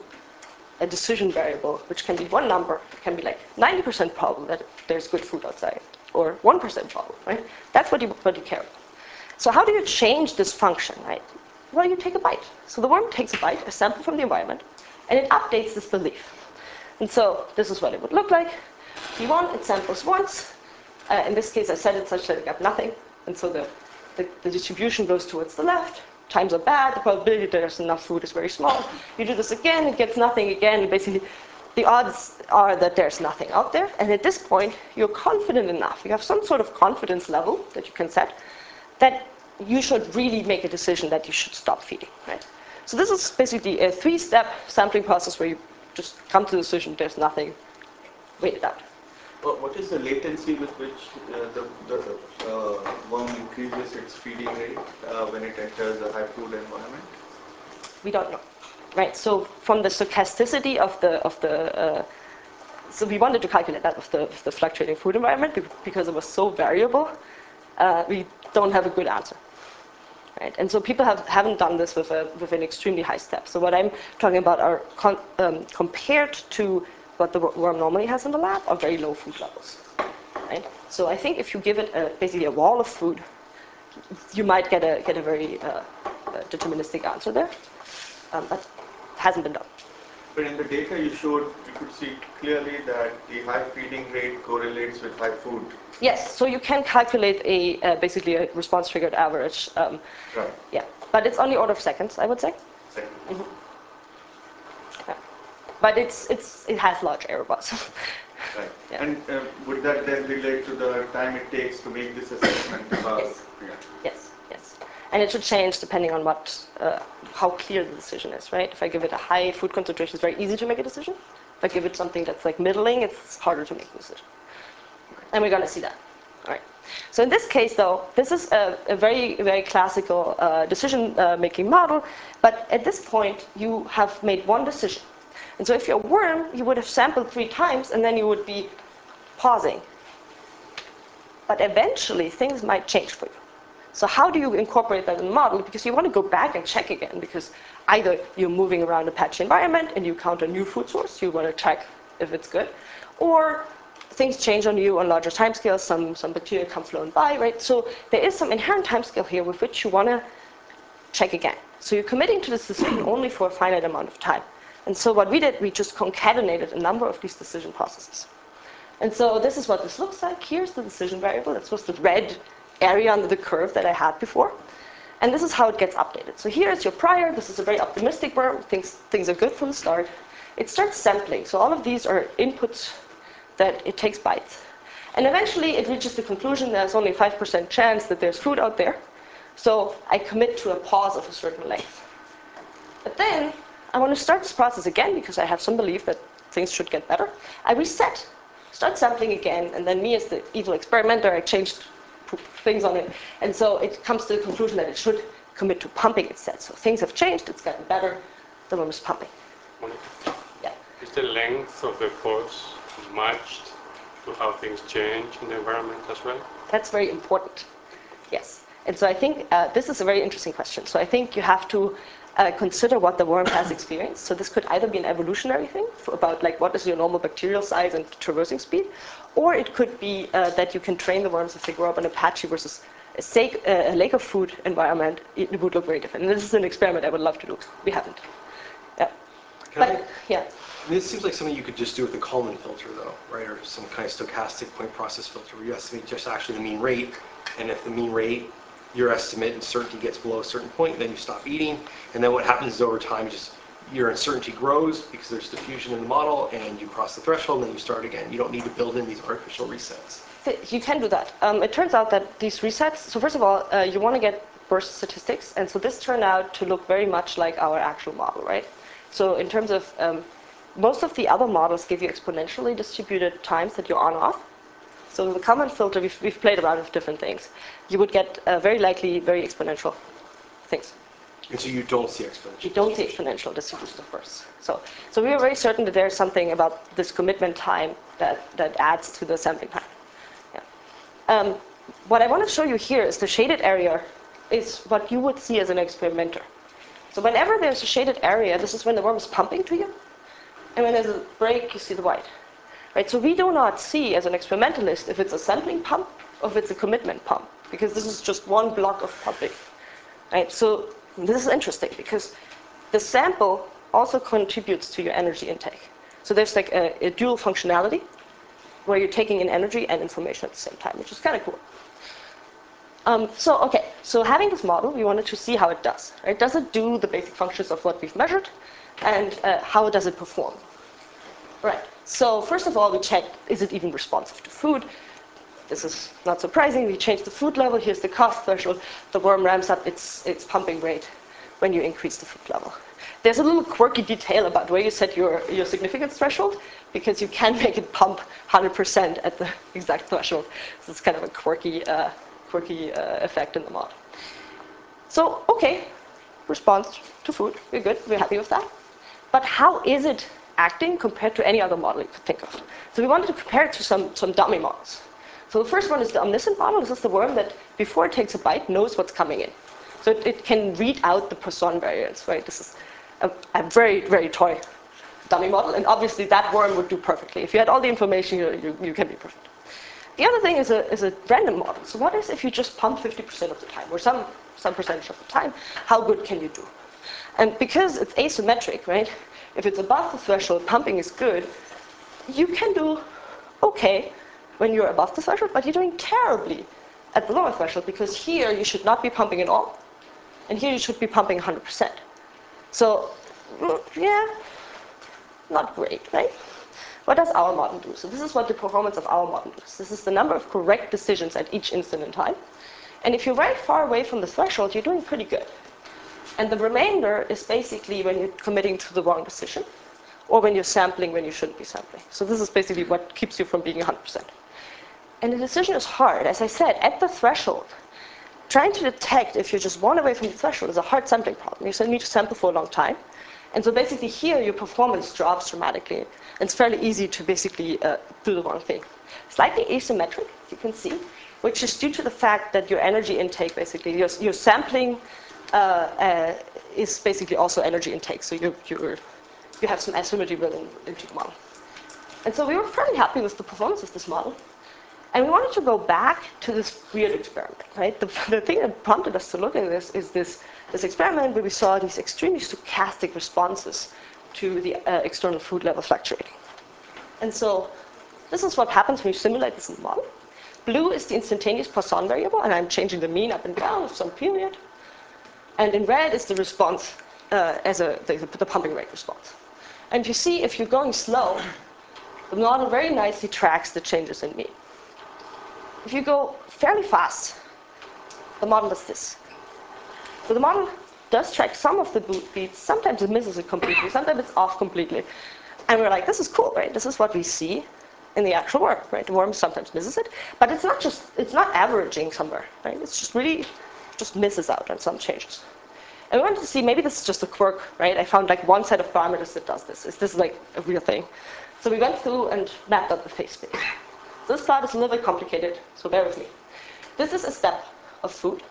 a decision variable, which can be one number. It can be like ninety percent probable that there's good food outside, or one percent probable, right? That's what you, what you care about. So how do you change this function, right? Well, you take a bite. So the worm takes a bite, a sample from the environment, and it updates this belief. And so this is what it would look like. P one, it samples once. Uh, in this case, I set it such that it got nothing. And so the, the, the distribution goes towards the left. Times are bad, the probability that there's enough food is very small. You do this again, it gets nothing again. Basically, the odds are that there's nothing out there. And at this point, you're confident enough. You have some sort of confidence level that you can set that you should really make a decision that you should stop feeding. Right? So this is basically a three-step sampling process where you just come to the decision, there's nothing, wait it out. Well, what is the latency with which uh, the, the uh, worm increases its feeding rate uh, when it enters a high food environment? We don't know, right? So from the stochasticity of the of the uh, so we wanted to calculate that with the, with the fluctuating food environment because it was so variable. Uh, we don't have a good answer, right? And so people have haven't done this with a with an extremely high step. So what I'm talking about are con, um, compared to what the worm normally has in the lab are very low food levels, right? So I think if you give it a, basically a wall of food, you might get a get a very uh, uh, deterministic answer there, um, but it hasn't been done. But in the data you showed, you could see clearly that the high feeding rate correlates with high food. Yes, so you can calculate a uh, basically a response triggered average. Um, Right. yeah, but it's on the order of seconds, I would say. Second. Mm-hmm. Yeah. But it's it's it has large error bars. Right. Yeah. And uh, would that then relate to the time it takes to make this assessment about? Yes. Yeah. Yes, yes. And it should change depending on what, uh, how clear the decision is, right? If I give it a high food concentration, it's very easy to make a decision. If I give it something that's like middling, it's harder to make a decision. And we're going to see that. All right. So in this case, though, this is a, a very, very classical uh, decision-making uh, model. But at this point, you have made one decision. And so if you're a worm, you would have sampled three times, and then you would be pausing. But eventually, things might change for you. So how do you incorporate that in the model? Because you want to go back and check again, because either you're moving around a patchy environment and you count a new food source, you want to check if it's good, or things change on you on larger timescales, some, some bacteria come flowing by, right? So there is some inherent timescale here with which you want to check again. So you're committing to this decision only for a finite amount of time. And so what we did, we just concatenated a number of these decision processes. And so this is what this looks like. Here's the decision variable. This was the red area under the curve that I had before. And this is how it gets updated. So here's your prior. This is a very optimistic worm. Things, things are good from the start. It starts sampling. So all of these are inputs that it takes bites. And eventually it reaches the conclusion there's only five percent chance that there's food out there. So I commit to a pause of a certain length. But then I want to start this process again because I have some belief that things should get better. I reset, start sampling again, and then me as the evil experimenter, I changed things on it. And so it comes to the conclusion that it should commit to pumping instead. So things have changed, it's gotten better, the worm is pumping. Yeah. Is the length of the pause matched to how things change in the environment as well? That's very important. Yes. And so I think uh, this is a very interesting question. So I think you have to uh, consider what the worm has experienced. So this could either be an evolutionary thing for about like what is your normal bacterial size and traversing speed, or it could be uh, that you can train the worms if they grow up in a patchy versus a, sake, uh, a lake of food environment. It would look very different. And this is an experiment I would love to do. We haven't. Yeah. Can But I- yeah. I mean, it seems like something you could just do with a Kalman filter, though, right? Or some kind of stochastic point process filter where you estimate just actually the mean rate. And if the mean rate, your estimate and certainty gets below a certain point, then you stop eating. And then what happens is over time, just your uncertainty grows because there's diffusion in the model, and you cross the threshold, and then you start again. You don't need to build in these artificial resets. You can do that. Um, it turns out that these resets, so first of all, uh, you want to get burst statistics. And so this turned out to look very much like our actual model, right? So in terms of, um, most of the other models give you exponentially distributed times that you're on off. So with the Kalman filter, we've, we've played around with different things. You would get uh, very likely very exponential things. And so you don't see exponential. You don't see exponential distribution of bursts. So, so we are very certain that there's something about this commitment time that, that adds to the sampling time. Yeah. Um, what I want to show you here is the shaded area is what you would see as an experimenter. So whenever there's a shaded area, this is when the worm is pumping to you. And when there's a break, you see the white. Right? So we do not see, as an experimentalist, if it's a sampling pump or if it's a commitment pump, because this is just one block of pumping. Right? So this is interesting, because the sample also contributes to your energy intake. So there's like a, a dual functionality, where you're taking in energy and information at the same time, which is kind of cool. Um, so, okay, so having this model, we wanted to see how it does. Right? Does it do the basic functions of what we've measured? And uh, how does it perform? Right. So first of all, we checked, is it even responsive to food? This is not surprising. We changed the food level. Here's the cost threshold. The worm ramps up its, its pumping rate when you increase the food level. There's a little quirky detail about where you set your, your significance threshold, because you can make it pump one hundred percent at the exact threshold. So it's kind of a quirky, uh, quirky uh, effect in the model. So, okay, response to food. We're good. We're happy with that. But how is it acting compared to any other model you could think of? So we wanted to compare it to some, some dummy models. So the first one is the omniscient model. This is the worm that, before it takes a bite, knows what's coming in. So it, it can read out the Poisson variance, right? This is a, a very, very toy dummy model. And obviously that worm would do perfectly. If you had all the information, you, you, you can be perfect. The other thing is a, is a random model. So what is if you just pump fifty percent of the time, or some, some percentage of the time? How good can you do? And because it's asymmetric, right? If it's above the threshold, pumping is good. You can do okay when you're above the threshold, but you're doing terribly at the lower threshold, because here you should not be pumping at all, and here you should be pumping one hundred percent. So, yeah, not great, right? what does our model do? So this is what the performance of our model is. This is the number of correct decisions at each instant in time. And if you're right far away from the threshold, you're doing pretty good. And the remainder is basically when you're committing to the wrong decision, or when you're sampling when you shouldn't be sampling. So this is basically what keeps you from being one hundred percent. And the decision is hard. As I said, at the threshold, trying to detect if you're just one away from the threshold is a hard sampling problem. You still need to sample for a long time. And so basically here, your performance drops dramatically. And it's fairly easy to basically uh, do the wrong thing. Slightly asymmetric, you can see, which is due to the fact that your energy intake, basically, your, your sampling uh, uh, is basically also energy intake. So you're, you're, you have some asymmetry built in, into the model. And so we were fairly happy with the performance of this model. And we wanted to go back to this weird experiment, right? The, the thing that prompted us to look at this is this, this experiment where we saw these extremely stochastic responses to the uh, external food level fluctuating. And so this is what happens when you simulate this in the model. Blue is the instantaneous Poisson variable, and I'm changing the mean up and down of some period. And in red is the response uh, as a, the, the pumping rate response. And you see, if you're going slow, the model very nicely tracks the changes in mean. If you go fairly fast, the model does this. So the model does track some of the beats. Sometimes it misses it completely. Sometimes it's off completely. And we're like, this is cool, right? This is what we see in the actual worm, right? The worm sometimes misses it. But it's not just, it's not averaging somewhere, right? It's just really, just misses out on some changes. And we wanted to see, maybe this is just a quirk, right? I found like one set of parameters that does this. Is this like a real thing? So we went through and mapped out the phase space. This plot is a little bit complicated, so bear with me. This is a step of food.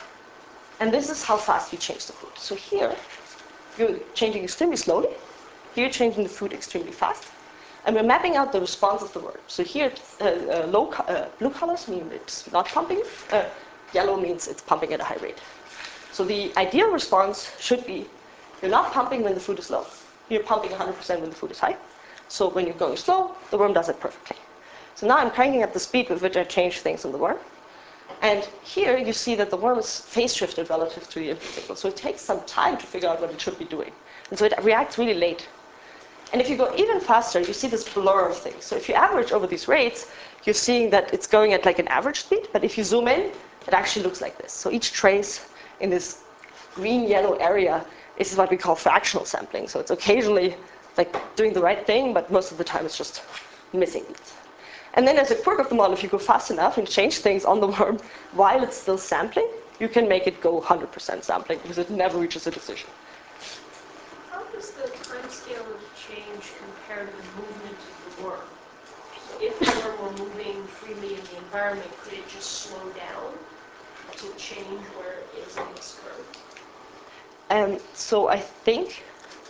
And this is how fast you change the food. So here, you're changing extremely slowly. Here, you're changing the food extremely fast. And we're mapping out the response of the worm. So here, uh, uh, low co uh, blue colors mean it's not pumping. Uh, yellow means it's pumping at a high rate. So the ideal response should be, you're not pumping when the food is low. You're pumping one hundred percent when the food is high. So when you're going slow, the worm does it perfectly. So now I'm cranking up the speed with which I change things in the worm. And here you see that the worm is phase shifted relative to the input signal. So it takes some time to figure out what it should be doing. And so it reacts really late. And if you go even faster, you see this blur of things. So if you average over these rates, you're seeing that it's going at like an average speed. But if you zoom in, it actually looks like this. So each trace in this green-yellow area is what we call fractional sampling. So it's occasionally like doing the right thing, but most of the time it's just missing beats. And then as a quirk of the model, if you go fast enough and change things on the worm while it's still sampling, you can make it go one hundred percent sampling because it never reaches a decision. How does the time scale of change compare to the movement of the worm? So if the worm were moving freely in the environment, could it just slow down to change where it is in this curve? Um, so I think,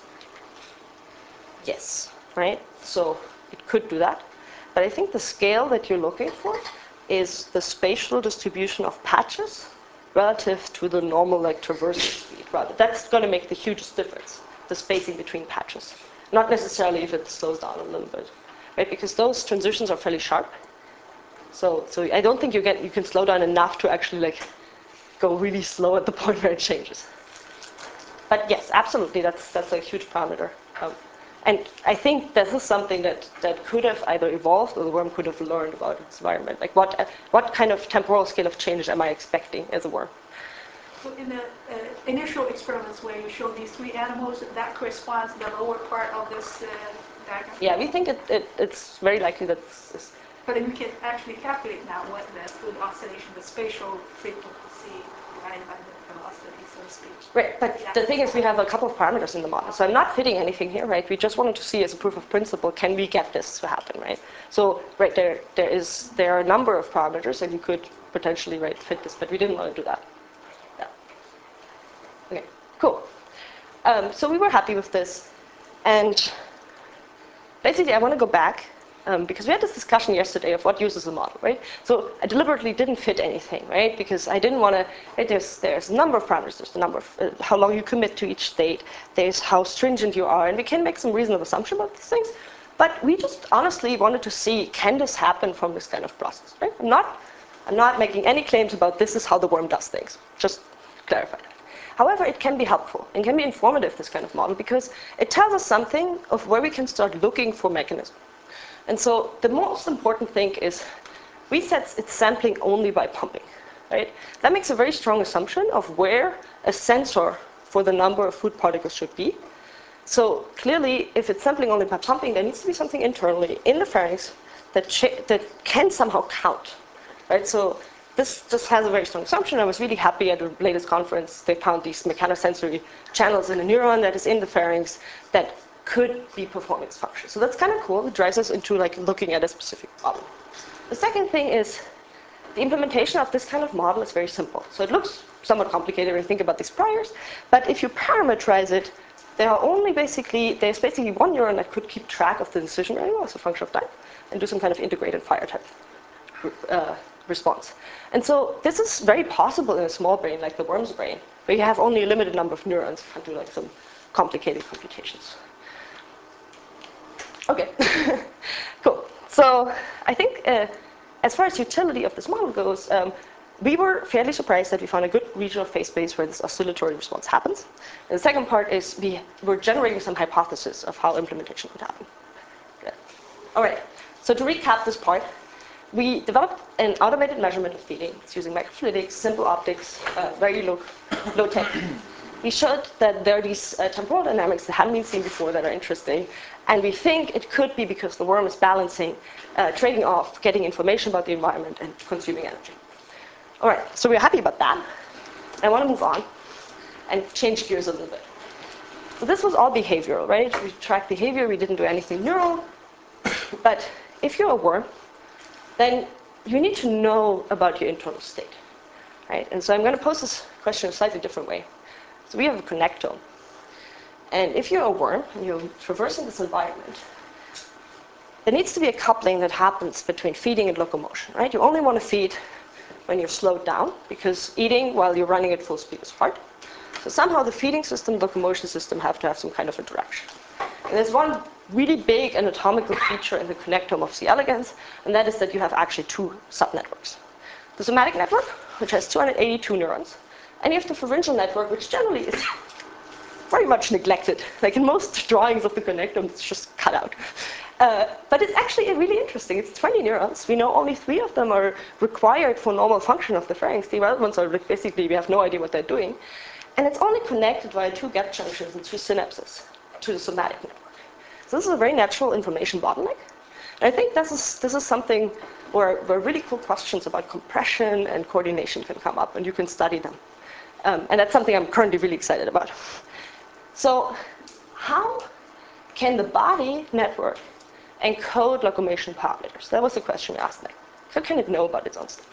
yes, right? So it could do that. But I think the scale that you're looking for is the spatial distribution of patches relative to the normal like traversing speed. Rather, that's going to make the hugest difference, the spacing between patches. Not necessarily if it slows down a little bit, right? Because those transitions are fairly sharp. So, so I don't think you get you can slow down enough to actually like go really slow at the point where it changes. But yes, absolutely, that's that's a huge parameter. Um, And I think this is something that, that could have either evolved or the worm could have learned about its environment. Like what, what kind of temporal scale of change am I expecting as a worm? So in the uh, initial experiments where you showed these three animals, that corresponds to the lower part of this uh, diagram? Yeah, we think it, it, it's very likely that this is. But then we can actually calculate now what the food oscillation, the spatial frequency divided by the velocity, so to speak. Right, but yeah. The thing is we have a couple of parameters in the model. So I'm not fitting anything here, right? We just wanted to see as a proof of principle, can we get this to happen, right? So, right, there, there, is, there are a number of parameters and you could potentially, right, fit this, but we didn't want to do that. Yeah. Okay, cool. Um, so we were happy with this. And basically I want to go back Um, because we had this discussion yesterday of what uses a model, right? So I deliberately didn't fit anything, right? Because I didn't want to, right, there's, there's a number of parameters. There's the number of, uh, how long you commit to each state. There's how stringent you are. And we can make some reasonable assumption about these things. But we just honestly wanted to see, can this happen from this kind of process, right? I'm not, I'm not making any claims about this is how the worm does things. Just clarify that. However, it can be helpful and can be informative, this kind of model, because it tells us something of where we can start looking for mechanisms. And so the most important thing is we said it's sampling only by pumping, right? That makes a very strong assumption of where a sensor for the number of food particles should be. So clearly, if it's sampling only by pumping, there needs to be something internally in the pharynx that, that can somehow count, right? So this just has a very strong assumption. I was really happy at the latest conference they found these mechanosensory channels in a neuron that is in the pharynx that could be performing its function. So that's kind of cool. It drives us into like looking at a specific problem. The second thing is the implementation of this kind of model is very simple. So it looks somewhat complicated when you think about these priors, but if you parameterize it, there are only basically, there's basically one neuron that could keep track of the decision variable as a function of time and do some kind of integrated fire type uh, response. And so this is very possible in a small brain like the worm's brain, where you have only a limited number of neurons and can do like some complicated computations. Okay, cool. So I think uh, as far as utility of this model goes, um, we were fairly surprised that we found a good regional phase space where this oscillatory response happens. And the second part is we were generating some hypothesis of how implementation would happen. Good. All right, so to recap this part, we developed an automated measurement of feeding. It's using microfluidics, simple optics, uh, very low, low tech. We showed that there are these uh, temporal dynamics that haven't been seen before that are interesting. And we think it could be because the worm is balancing, uh, trading off, getting information about the environment and consuming energy. All right, so we're happy about that. I want to move on and change gears a little bit. So this was all behavioral, right? We tracked behavior, we didn't do anything neural. But if you're a worm, then you need to know about your internal state, right? And so I'm going to pose this question a slightly different way. So we have a connectome. And if you're a worm and you're traversing this environment, there needs to be a coupling that happens between feeding and locomotion, right? You only want to feed when you're slowed down, because eating while you're running at full speed is hard. So somehow the feeding system, locomotion system have to have some kind of interaction. And there's one really big anatomical feature in the connectome of C. elegans, and that is that you have actually two subnetworks. The somatic network, which has two hundred eighty-two neurons, and you have the pharyngeal network, which generally is very much neglected. Like in most drawings of the connectome, it's just cut out. Uh, but it's actually really interesting. It's twenty neurons. We know only three of them are required for normal function of the pharynx. The other ones are basically, we have no idea what they're doing. And it's only connected via two gap junctions and two synapses to the somatic network. So this is a very natural information bottleneck. And I think this is, this is something where, where really cool questions about compression and coordination can come up, and you can study them. Um, and that's something I'm currently really excited about. So how can the body network encode locomotion parameters? That was the question we asked. Like, how can it know about its own state?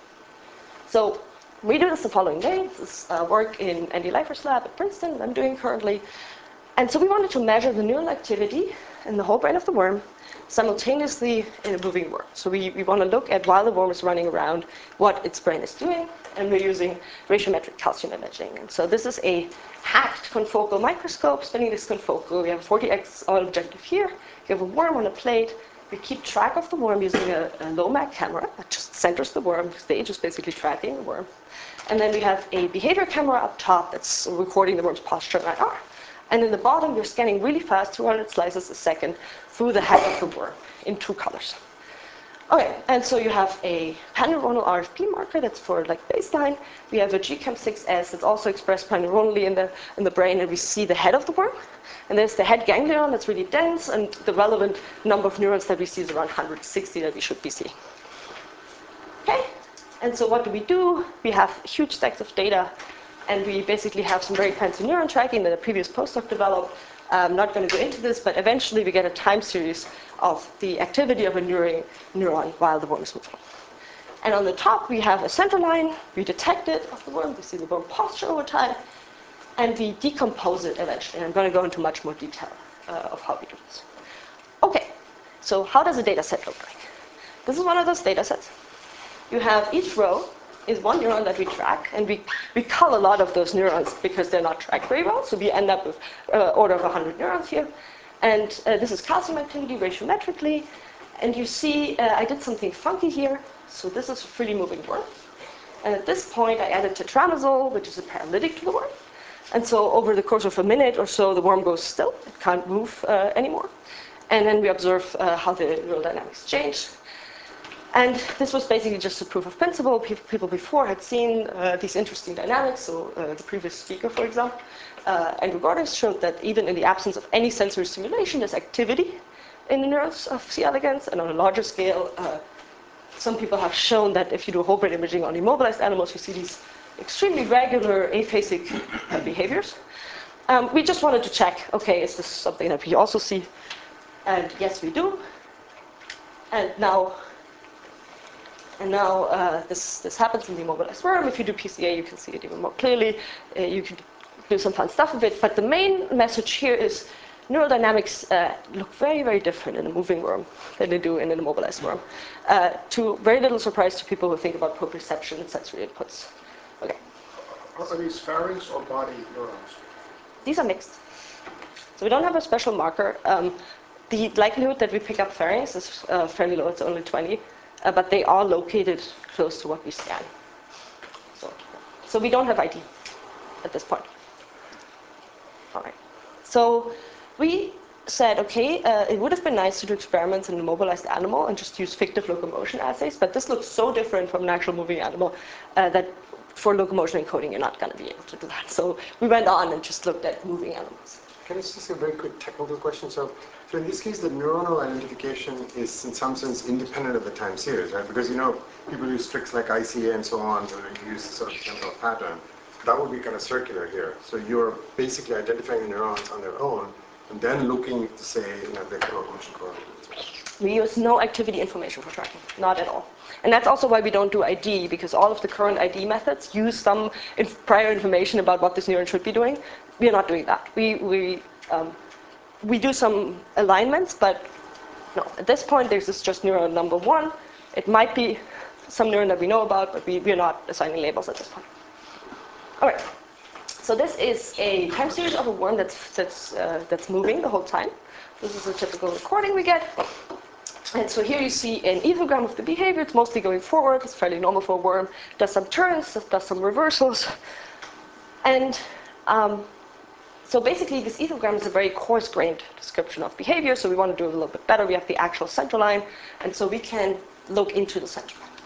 So we do this the following day. This is uh, work in Andy Leifer's lab at Princeton that I'm doing currently. And so we wanted to measure the neural activity in the whole brain of the worm simultaneously in a moving worm. So we, we want to look at, while the worm is running around, what its brain is doing. And we're using ratiometric calcium imaging. And so this is a hacked confocal microscope, spinning this confocal. We have a forty x objective here. You have a worm on a plate. We keep track of the worm using a, a low mag camera that just centers the worm. The stage is basically tracking the worm. And then we have a behavior camera up top that's recording the worm's posture and I R. And in the bottom, we're scanning really fast, two hundred slices a second, through the head of the worm in two colors. Okay, and so you have a pan-neuronal R F P marker that's for like baseline. We have a G C A M six S that's also expressed pan-neuronally in the, in the brain, and we see the head of the worm. And there's the head ganglion that's really dense, and the relevant number of neurons that we see is around one hundred sixty that we should be seeing. Okay, and so what do we do? We have huge stacks of data, and we basically have some very fancy neuron tracking that a previous postdoc developed. I'm not going to go into this, but eventually we get a time series of the activity of a neuron, neuron while the worm is moving. And on the top, we have a center line. We detect it of the worm. We see the worm posture over time. And we decompose it eventually. And I'm going to go into much more detail uh, of how we do this. OK, so how does a data set look like? This is one of those data sets. You have each row is one neuron that we track, and we, we cull a lot of those neurons because they're not tracked very well, so we end up with uh, order of one hundred neurons here. And uh, this is calcium activity ratiometrically, and you see uh, I did something funky here. So this is a freely moving worm. And at this point, I added tetramazole, which is a paralytic to the worm. And so over the course of a minute or so, the worm goes still. It can't move uh, anymore. and then we observe uh, how the neural dynamics change. And this was basically just a proof of principle. People before had seen uh, these interesting dynamics. So uh, the previous speaker, for example, uh, Andrew Gordon, showed that even in the absence of any sensory stimulation, there's activity in the neurons of C. elegans. And on a larger scale, uh, some people have shown that if you do whole brain imaging on immobilized animals, you see these extremely regular aphasic uh, behaviors. Um, we just wanted to check, okay, is this something that we also see? And yes, we do. And now, and now uh, this, this happens in the immobilized worm. If you do P C A, you can see it even more clearly. Uh, you can do some fun stuff with it. But the main message here is neural dynamics uh, look very, very different in a moving worm than they do in an immobilized worm. Uh, to very little surprise to people who think about proprioception and sensory inputs. Okay. Are these pharynx or body neurons? These are mixed. So we don't have a special marker. Um, the likelihood that we pick up pharynx is uh, fairly low. It's only twenty. Uh, but they are located close to what we scan. So, so we don't have I D at this point. All right. So we said, okay, uh, it would have been nice to do experiments in an immobilized animal and just use fictive locomotion assays, but this looks so different from an actual moving animal uh, that for locomotion encoding, you're not going to be able to do that. So we went on and just looked at moving animals. Can I just ask a very quick technical question? So, so in this case, the neuronal identification is in some sense independent of the time series, right? Because, you know, people use tricks like I C A and so on to use sort of general pattern. That would be kind of circular here. So you're basically identifying the neurons on their own and then looking to say, you know, the locomotion correlates. We use no activity information for tracking, not at all. And that's also why we don't do I D, because all of the current I D methods use some inf- prior information about what this neuron should be doing. We are not doing that. We, we, um, we do some alignments, but no. At this point, there's this just neuron number one. It might be some neuron that we know about, but we, we are not assigning labels at this point. All right. So this is a time series of a worm that's, that's, uh, that's moving the whole time. This is a typical recording we get. And so here you see an ethogram of the behavior. It's mostly going forward. It's fairly normal for a worm. Does some turns, does some reversals. And um, so basically, this ethogram is a very coarse-grained description of behavior. So we want to do it a little bit better. We have the actual center line. And so we can look into the center line.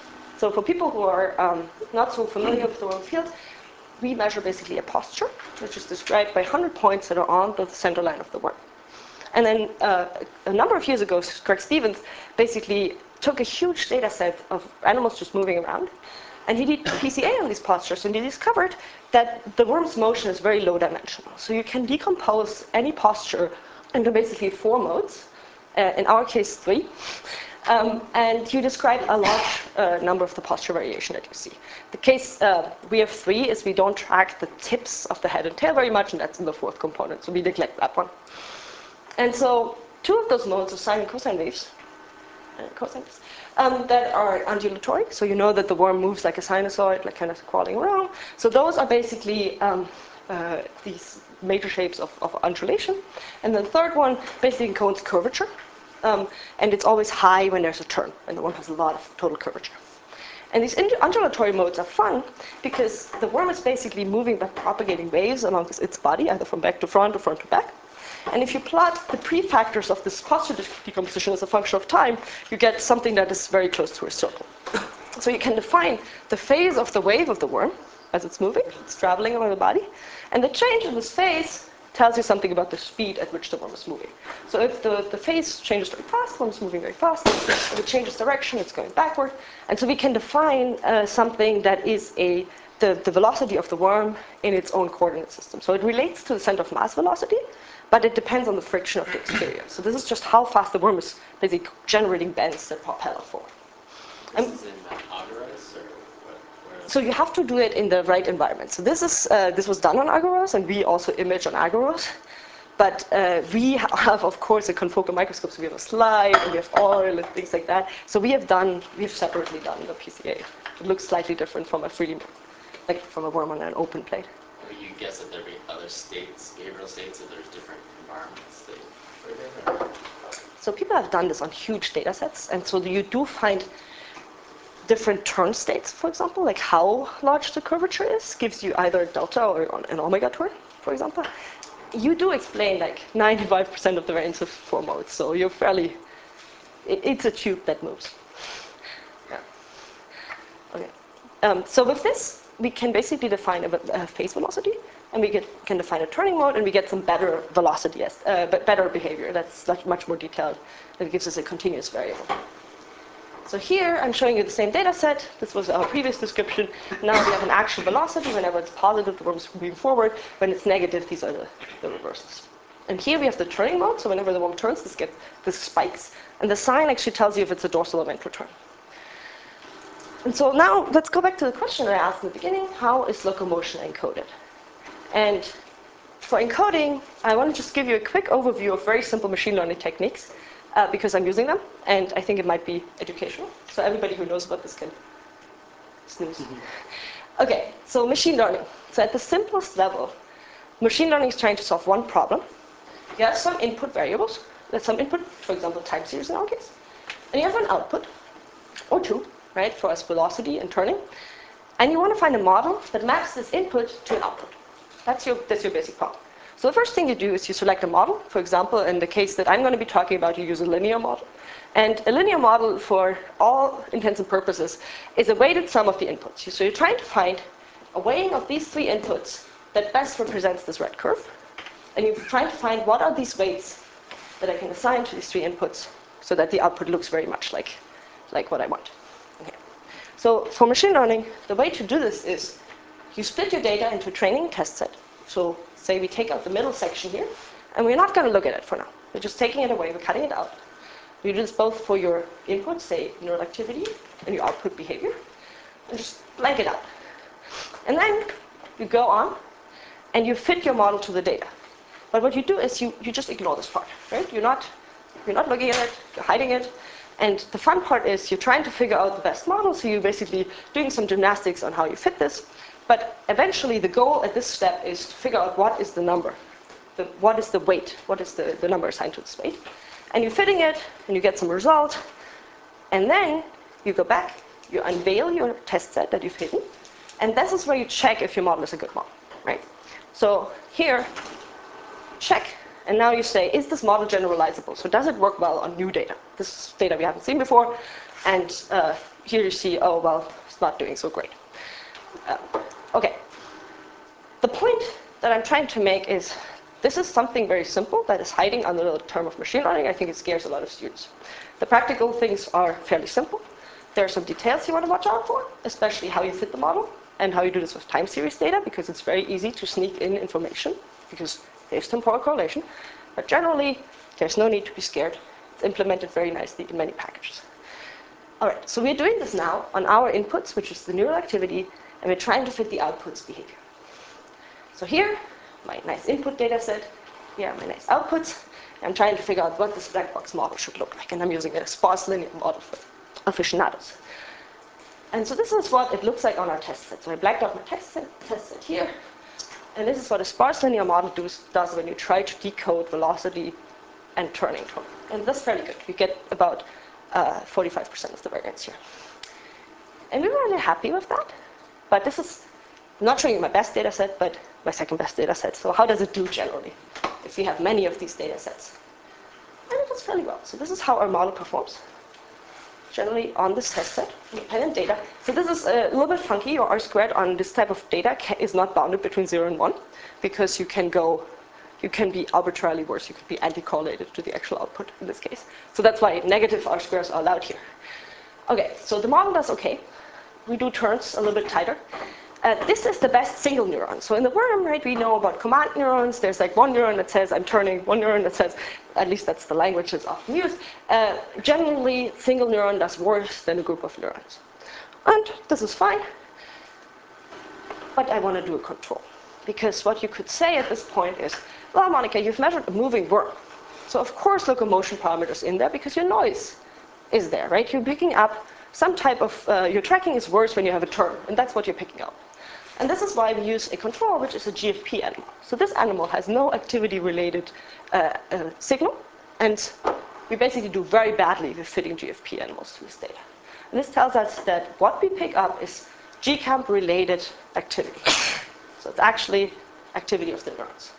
So for people who are um, not so familiar with the worm field, we measure basically a posture, which is described by one hundred points that are on the center line of the worm. And then uh, a number of years ago, Greg Stevens basically took a huge data set of animals just moving around, and he did P C A on these postures, and he discovered that the worm's motion is very low dimensional. So you can decompose any posture into basically four modes, uh, in our case three, um, and you describe a large uh, number of the posture variation that you see. The case uh, we have three is we don't track the tips of the head and tail very much, and that's in the fourth component, so we neglect that one. And so two of those modes are sine and cosine waves, uh, cosine waves um, that are undulatory. So you know that the worm moves like a sinusoid, like kind of crawling around. So those are basically um, uh, these major shapes of, of undulation. And the third one basically encodes curvature. Um, and it's always high when there's a turn, and the worm has a lot of total curvature. And these undulatory modes are fun because the worm is basically moving by propagating waves along its body, either from back to front or front to back. And if you plot the prefactors of this posture decomposition as a function of time, you get something that is very close to a circle. So you can define the phase of the wave of the worm as it's moving, it's traveling over the body, and the change in this phase tells you something about the speed at which the worm is moving. So if the, the phase changes very fast, the worm is moving very fast. If it changes direction, it's going backward. And so we can define uh, something that is a the, the velocity of the worm in its own coordinate system. So it relates to the center of mass velocity, but it depends on the friction of the exterior. So this is just how fast the worm is basically generating bends that propel it forward. This is in uh, Agarose, or what? Where So you have to do it in the right environment. So this is uh, this was done on Agarose, and we also image on Agarose. But uh, we have, of course, a confocal microscope. So we have a slide, and we have oil, and things like that. So we have done, we have separately done the P C A. It looks slightly different from a three D, like from a worm on an open plate. But you guess that there'd be other states, behavioral states, if there's different environments that you're in? Or? So people have done this on huge data sets, and so you do find different turn states, for example, like how large the curvature is, gives you either delta or an omega turn, for example. you do explain like ninety-five percent of the variance of four modes, so you're fairly, it, it's a tube that moves. Yeah. Okay. Um, so with this, we can basically define a, a phase velocity, and we get, can define a turning mode, and we get some better velocity, uh, but better behavior. That's like much more detailed. That gives us a continuous variable. So here, I'm showing you the same data set. This was our previous description. Now we have an actual velocity. Whenever it's positive, the worm is moving forward. When it's negative, these are the, the reversals. And here we have the turning mode. So whenever the worm turns, this gets this spikes. And the sign actually tells you if it's a dorsal or ventral turn. And so now let's go back to the question I asked in the beginning. How is locomotion encoded? And for encoding, I want to just give you a quick overview of very simple machine learning techniques. Uh, because I'm using them, and I think it might be educational. So everybody who knows about this can snooze. Mm-hmm. Okay, so machine learning. So at the simplest level, machine learning is trying to solve one problem. You have some input variables. There's some input, for example, time series in our case. And you have an output, or two, right, for us velocity and turning. And you want to find a model that maps this input to an output. That's your, that's your basic problem. So the first thing you do is you select a model. For example, in the case that I'm going to be talking about, you use a linear model. And a linear model, for all intents and purposes, is a weighted sum of the inputs. So you're trying to find a weighing of these three inputs that best represents this red curve. And you're trying to find what are these weights that I can assign to these three inputs so that the output looks very much like, like what I want. Okay. So for machine learning, the way to do this is you split your data into a training and test set. So say we take out the middle section here, and we're not going to look at it for now. We're just taking it away. We're cutting it out. We do this both for your input, say neural activity, and your output behavior, and just blank it out. And then you go on, and you fit your model to the data. But what you do is you, you just ignore this part, right? You're not, you're not looking at it. You're hiding it. And the fun part is you're trying to figure out the best model, so you're basically doing some gymnastics on how you fit this. But eventually, the goal at this step is to figure out what is the number, the, what is the weight, what is the, the number assigned to this weight. And you're fitting it, and you get some result. And then you go back, you unveil your test set that you've hidden, and this is where you check if your model is a good model, right? So here, check, and now you say, is this model generalizable? So does it work well on new data? This is data we haven't seen before, and uh, here you see, oh, well, it's not doing so great. Uh, okay. The point that I'm trying to make is this is something very simple that is hiding under the term of machine learning. I think it scares a lot of students. The practical things are fairly simple. There are some details you want to watch out for, especially how you fit the model and how you do this with time series data, because it's very easy to sneak in information because there's temporal correlation. But generally, there's no need to be scared. It's implemented very nicely in many packages. All right, so we're doing this now on our inputs, which is the neural activity, and we're trying to fit the output's behavior. So here, my nice input data set. Here are my nice outputs. I'm trying to figure out what this black box model should look like, and I'm using a sparse linear model for aficionados. And so this is what it looks like on our test set. So I blacked out my test set, test set here, and this is what a sparse linear model does, does when you try to decode velocity and turning torque. And that's fairly good. You get about uh, forty-five percent of the variance here. And we were really happy with that. But this is, I'm not showing you my best data set, but my second best data set. So how does it do generally if we have many of these data sets? And it does fairly well. So this is how our model performs, generally on this test set, independent data. So this is a little bit funky. Your R squared on this type of data is not bounded between zero and one, because you can go, you can be arbitrarily worse. You could be anti-correlated to the actual output in this case. So that's why negative R squares are allowed here. Okay, so the model does okay. We do turns a little bit tighter. Uh, this is the best single neuron. So in the worm, right, we know about command neurons. There's like one neuron that says I'm turning, one neuron that says, at least that's the language that's often used. Uh, generally, single neuron does worse than a group of neurons. And this is fine. But I want to do a control. Because what you could say at this point is, well, Monica, you've measured a moving worm. So of course locomotion parameters in there because your noise is there, right? You're picking up some type of, uh, your tracking is worse when you have a turn, and that's what you're picking up. And this is why we use a control, which is a G F P animal. So this animal has no activity-related uh, uh, signal, and we basically do very badly with fitting G F P animals to this data. And this tells us that what we pick up is G CAMP-related activity. So it's actually activity of the neurons.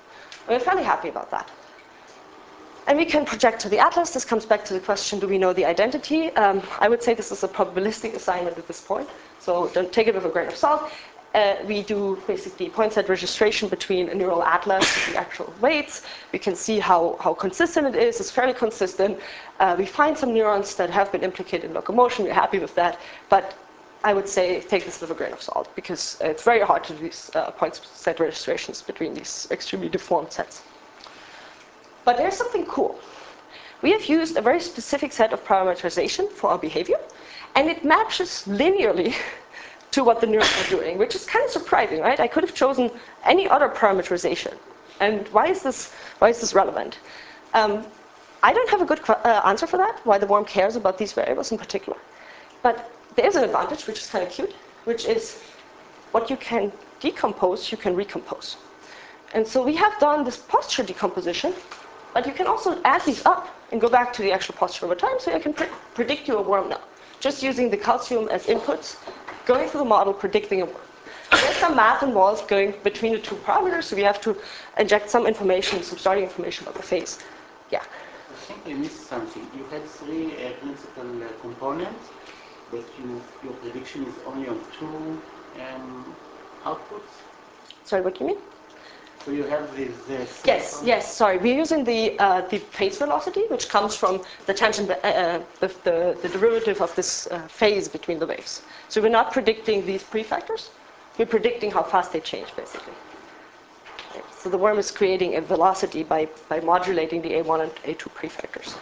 And we're fairly happy about that. And we can project to the atlas. This comes back to the question, do we know the identity? Um, I would say this is a probabilistic assignment at this point, so don't take it with a grain of salt. Uh, we do basically point set registration between a neural atlas and the actual weights. We can see how, how consistent it is. It's fairly consistent. Uh, we find some neurons that have been implicated in locomotion. We're happy with that. But I would say take this with a grain of salt, because it's very hard to do these uh, point set registrations between these extremely deformed sets. But there's something cool. We have used a very specific set of parameterization for our behavior, and it matches linearly to what the neurons are doing, which is kind of surprising, right? I could have chosen any other parameterization. And why is this, why is this relevant? Um, I don't have a good uh, answer for that, why the worm cares about these variables in particular. But there's an advantage, which is kind of cute, which is what you can decompose, you can recompose. And so we have done this posture decomposition, but you can also add these up and go back to the actual posture over time, so I can pre predict you a worm now, just using the calcium as inputs, going through the model, predicting a worm. There's some math involved going between the two parameters, so we have to inject some information, some starting information about the phase. Yeah? I think I missed something. You had three uh, principal uh, components, but you, your prediction is only on two um, outputs? Sorry, what do you mean? So you have these... Uh, yes, yes, sorry. We're using the, uh, the phase velocity, which comes from the tangent, uh, the, the, the derivative of this uh, phase between the waves. So we're not predicting these prefactors. We're predicting how fast they change, basically. Okay. So the worm is creating a velocity by, by modulating the A one and A two prefactors.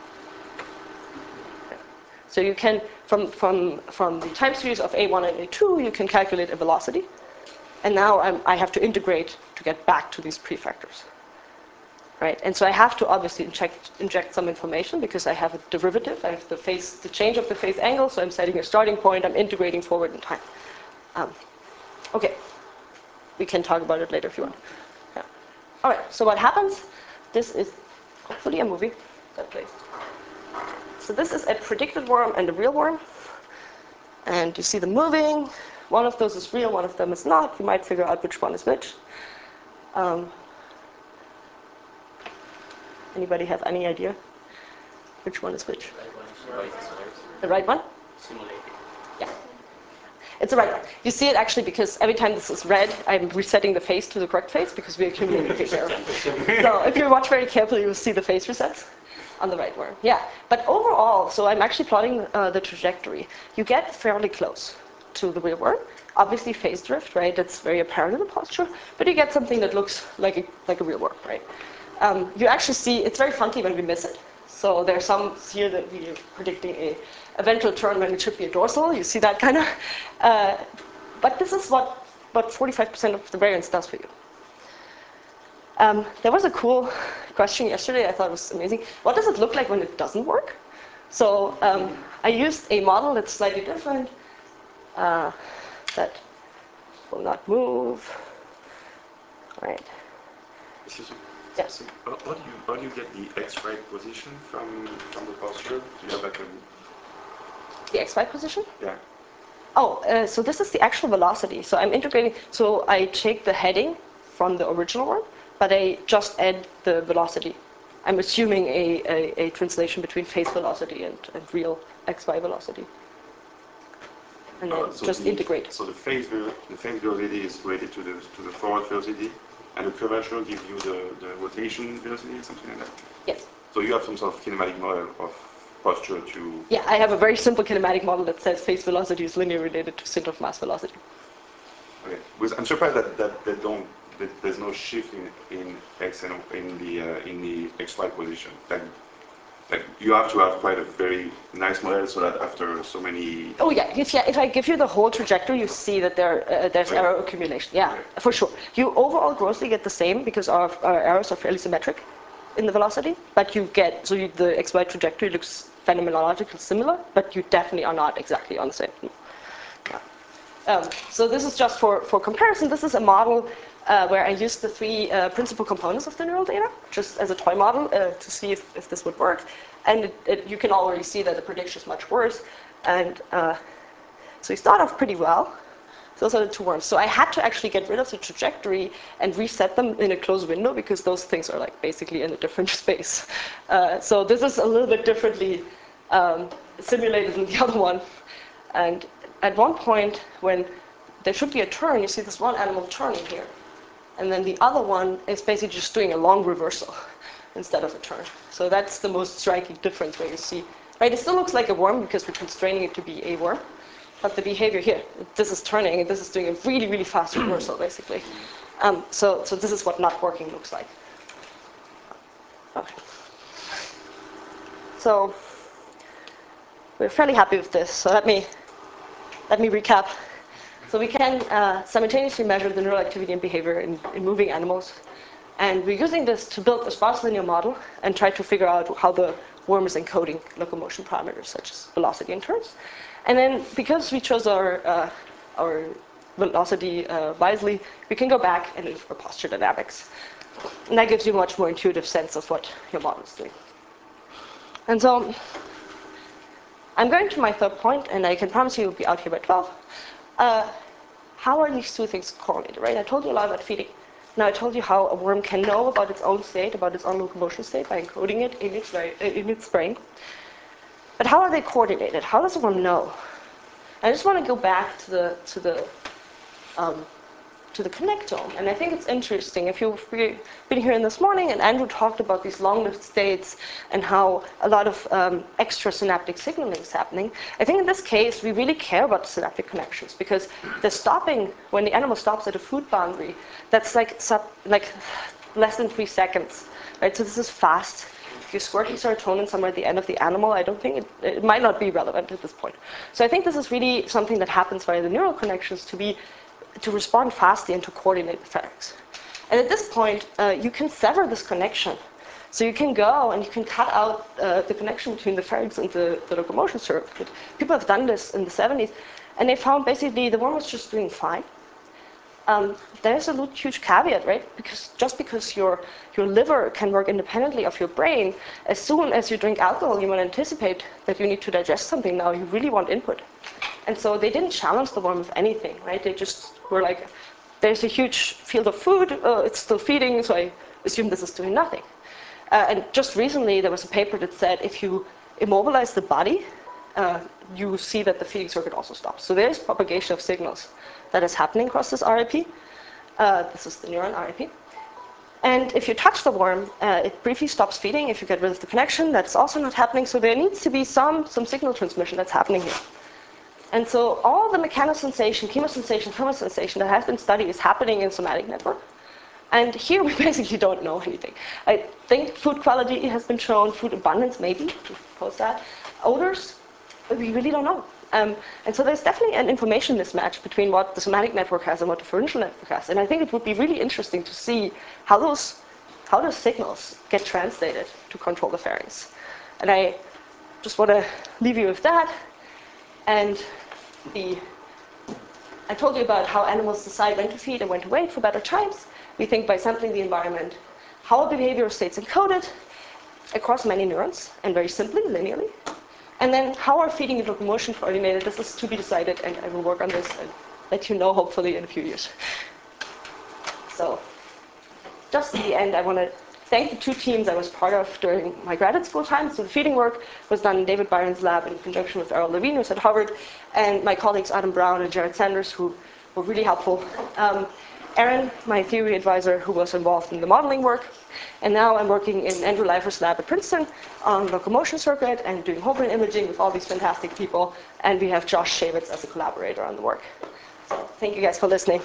Okay. So you can, from, from, from the time series of A one and A two, you can calculate a velocity. And now I'm, I have to integrate to get back to these prefactors. Right? And so I have to obviously inject, inject some information because I have a derivative. I have the phase, the change of the phase angle, so I'm setting a starting point. I'm integrating forward in time. Um, okay. We can talk about it later if you want. Yeah. All right, so what happens? This is hopefully a movie that plays. So this is a predicted worm and a real worm. And you see them moving. One of those is real, one of them is not. You might figure out which one is which. Um, anybody have any idea which one is which? The right one? Simulated. Yeah. It's the right one. You see it actually because every time this is red, I'm resetting the face to the correct face because we accumulate the phase error. So if you watch very carefully, you'll see the phase resets on the right worm. Yeah. But overall, so I'm actually plotting uh, the trajectory. You get fairly close to the real worm. Obviously phase drift, right? That's very apparent in the posture, but you get something that looks like a, like a real worm, right? Um, you actually see, it's very funky when we miss it. So there's some here that we're predicting a, a ventral turn when it should be a dorsal. You see that kind of, uh, but this is what, what forty-five percent of the variance does for you. Um, there was a cool question yesterday I thought was amazing. What does it look like when it doesn't work? So um, I used a model that's slightly different. Uh, that will not move. All right. Excuse me. Yes. So, how, how do you how do you get the X-ray position from from the posture? Do you have like a The X Y position? yeah? Oh, uh, so this is the actual velocity. So I'm integrating. So I take the heading from the original one, but I just add the velocity. I'm assuming a, a, a translation between phase velocity and, and real X Y velocity. And then Uh, so just the, integrate. So the phase the phase velocity is related to the to the forward velocity, and the curvature gives you the, the rotation velocity or something like that. Yes. So you have some sort of kinematic model of posture to. Yeah, I have a very simple kinematic model that says phase velocity is linearly related to center of mass velocity. Okay. Because I'm surprised that that they don't that there's no shift in in x and in the uh, in the X Y position. Like, like you have to have quite a very nice model so that after so many. Oh yeah, if, yeah, if I give you the whole trajectory, you see that there uh, there's Okay. error accumulation. Yeah, Okay. for sure. You overall grossly get the same because our, our errors are fairly symmetric in the velocity, but you get, so you, the X Y trajectory looks phenomenologically similar, but you definitely are not exactly on the same. Yeah. Um, so this is just for, for comparison. This is a model uh, where I used the three uh, principal components of the neural data, just as a toy model, uh, to see if, if this would work. And it, it, you can already see that the prediction is much worse. And uh, so we start off pretty well. Those are the two worms. So I had to actually get rid of the trajectory and reset them in a closed window because those things are like basically in a different space. Uh, so this is a little bit differently um, simulated than the other one. And at one point, when there should be a turn, you see this one animal turning here. And then the other one is basically just doing a long reversal instead of a turn. So that's the most striking difference where you see, right? It still looks like a worm because we're constraining it to be a worm. But the behavior here, this is turning, and this is doing a really, really fast reversal, basically. Um, so, so this is what not working looks like. Okay. So we're fairly happy with this. So let me let me recap. So we can uh, simultaneously measure the neural activity and behavior in, in moving animals, and we're using this to build a response linear model and try to figure out how the worm is encoding locomotion parameters such as velocity and turns. And then, because we chose our, uh, our velocity uh, wisely, we can go back and infer posture dynamics. And that gives you a much more intuitive sense of what your model is doing. And so, I'm going to my third point, and I can promise you we'll be out here by twelve. Uh, how are these two things correlated, right? I told you a lot about feeding. Now I told you how a worm can know about its own state, about its own locomotion state, by encoding it in its, in its brain. But how are they coordinated? How does one know? I just want to go back to the to the um, to the connectome, and I think it's interesting. If you've been here in this morning, and Andrew talked about these long-lived states and how a lot of um, extrasynaptic signaling is happening, I think in this case we really care about the synaptic connections because the stopping when the animal stops at a food boundary, that's like sub, like less than three seconds, right? So this is fast. If you squirt the serotonin somewhere at the end of the animal, I don't think it, it might not be relevant at this point. So I think this is really something that happens via the neural connections to be to respond fastly and to coordinate the pharynx. And at this point, uh, you can sever this connection. So you can go and you can cut out uh, the connection between the pharynx and the, the locomotion circuit. People have done this in the seventies, and they found basically the worm was just doing fine. Um, there's a huge caveat, right? Because just because your your liver can work independently of your brain, as soon as you drink alcohol, you might anticipate that you need to digest something now. You really want input. And so they didn't challenge the worm with anything, right? They just were like, there's a huge field of food, uh, it's still feeding, so I assume this is doing nothing. Uh, and just recently, there was a paper that said if you immobilize the body, uh, you see that the feeding circuit also stops. So there's propagation of signals that is happening across this R I P. Uh, this is the neuron R I P. And if you touch the worm, uh, it briefly stops feeding. If you get rid of the connection, that's also not happening. So there needs to be some, some signal transmission that's happening here. And so all the mechanosensation, chemosensation, thermosensation that has been studied is happening in somatic network. And here we basically don't know anything. I think food quality has been shown, food abundance maybe, to propose that. Odors, we really don't know. Um, and so there's definitely an information mismatch between what the somatic network has and what the pharyngeal network has. And I think it would be really interesting to see how those, how those signals get translated to control the pharynx. And I just want to leave you with that. And the, I told you about how animals decide when to feed and when to wait for better times. We think by sampling the environment, how a behavioral state's encoded across many neurons, and very simply, linearly. And then how are feeding and locomotion coordinated? This is to be decided, and I will work on this and let you know, hopefully, in a few years. So, just at the end, I want to thank the two teams I was part of during my graduate school time. So the feeding work was done in David Byron's lab in conjunction with Errol Levine, who's at Harvard, and my colleagues Adam Brown and Jared Sanders, who were really helpful. Um, Aaron, my theory advisor, who was involved in the modeling work. And now I'm working in Andrew Leifer's lab at Princeton on locomotion circuit and doing whole brain imaging with all these fantastic people. And we have Josh Shavitz as a collaborator on the work. So thank you guys for listening.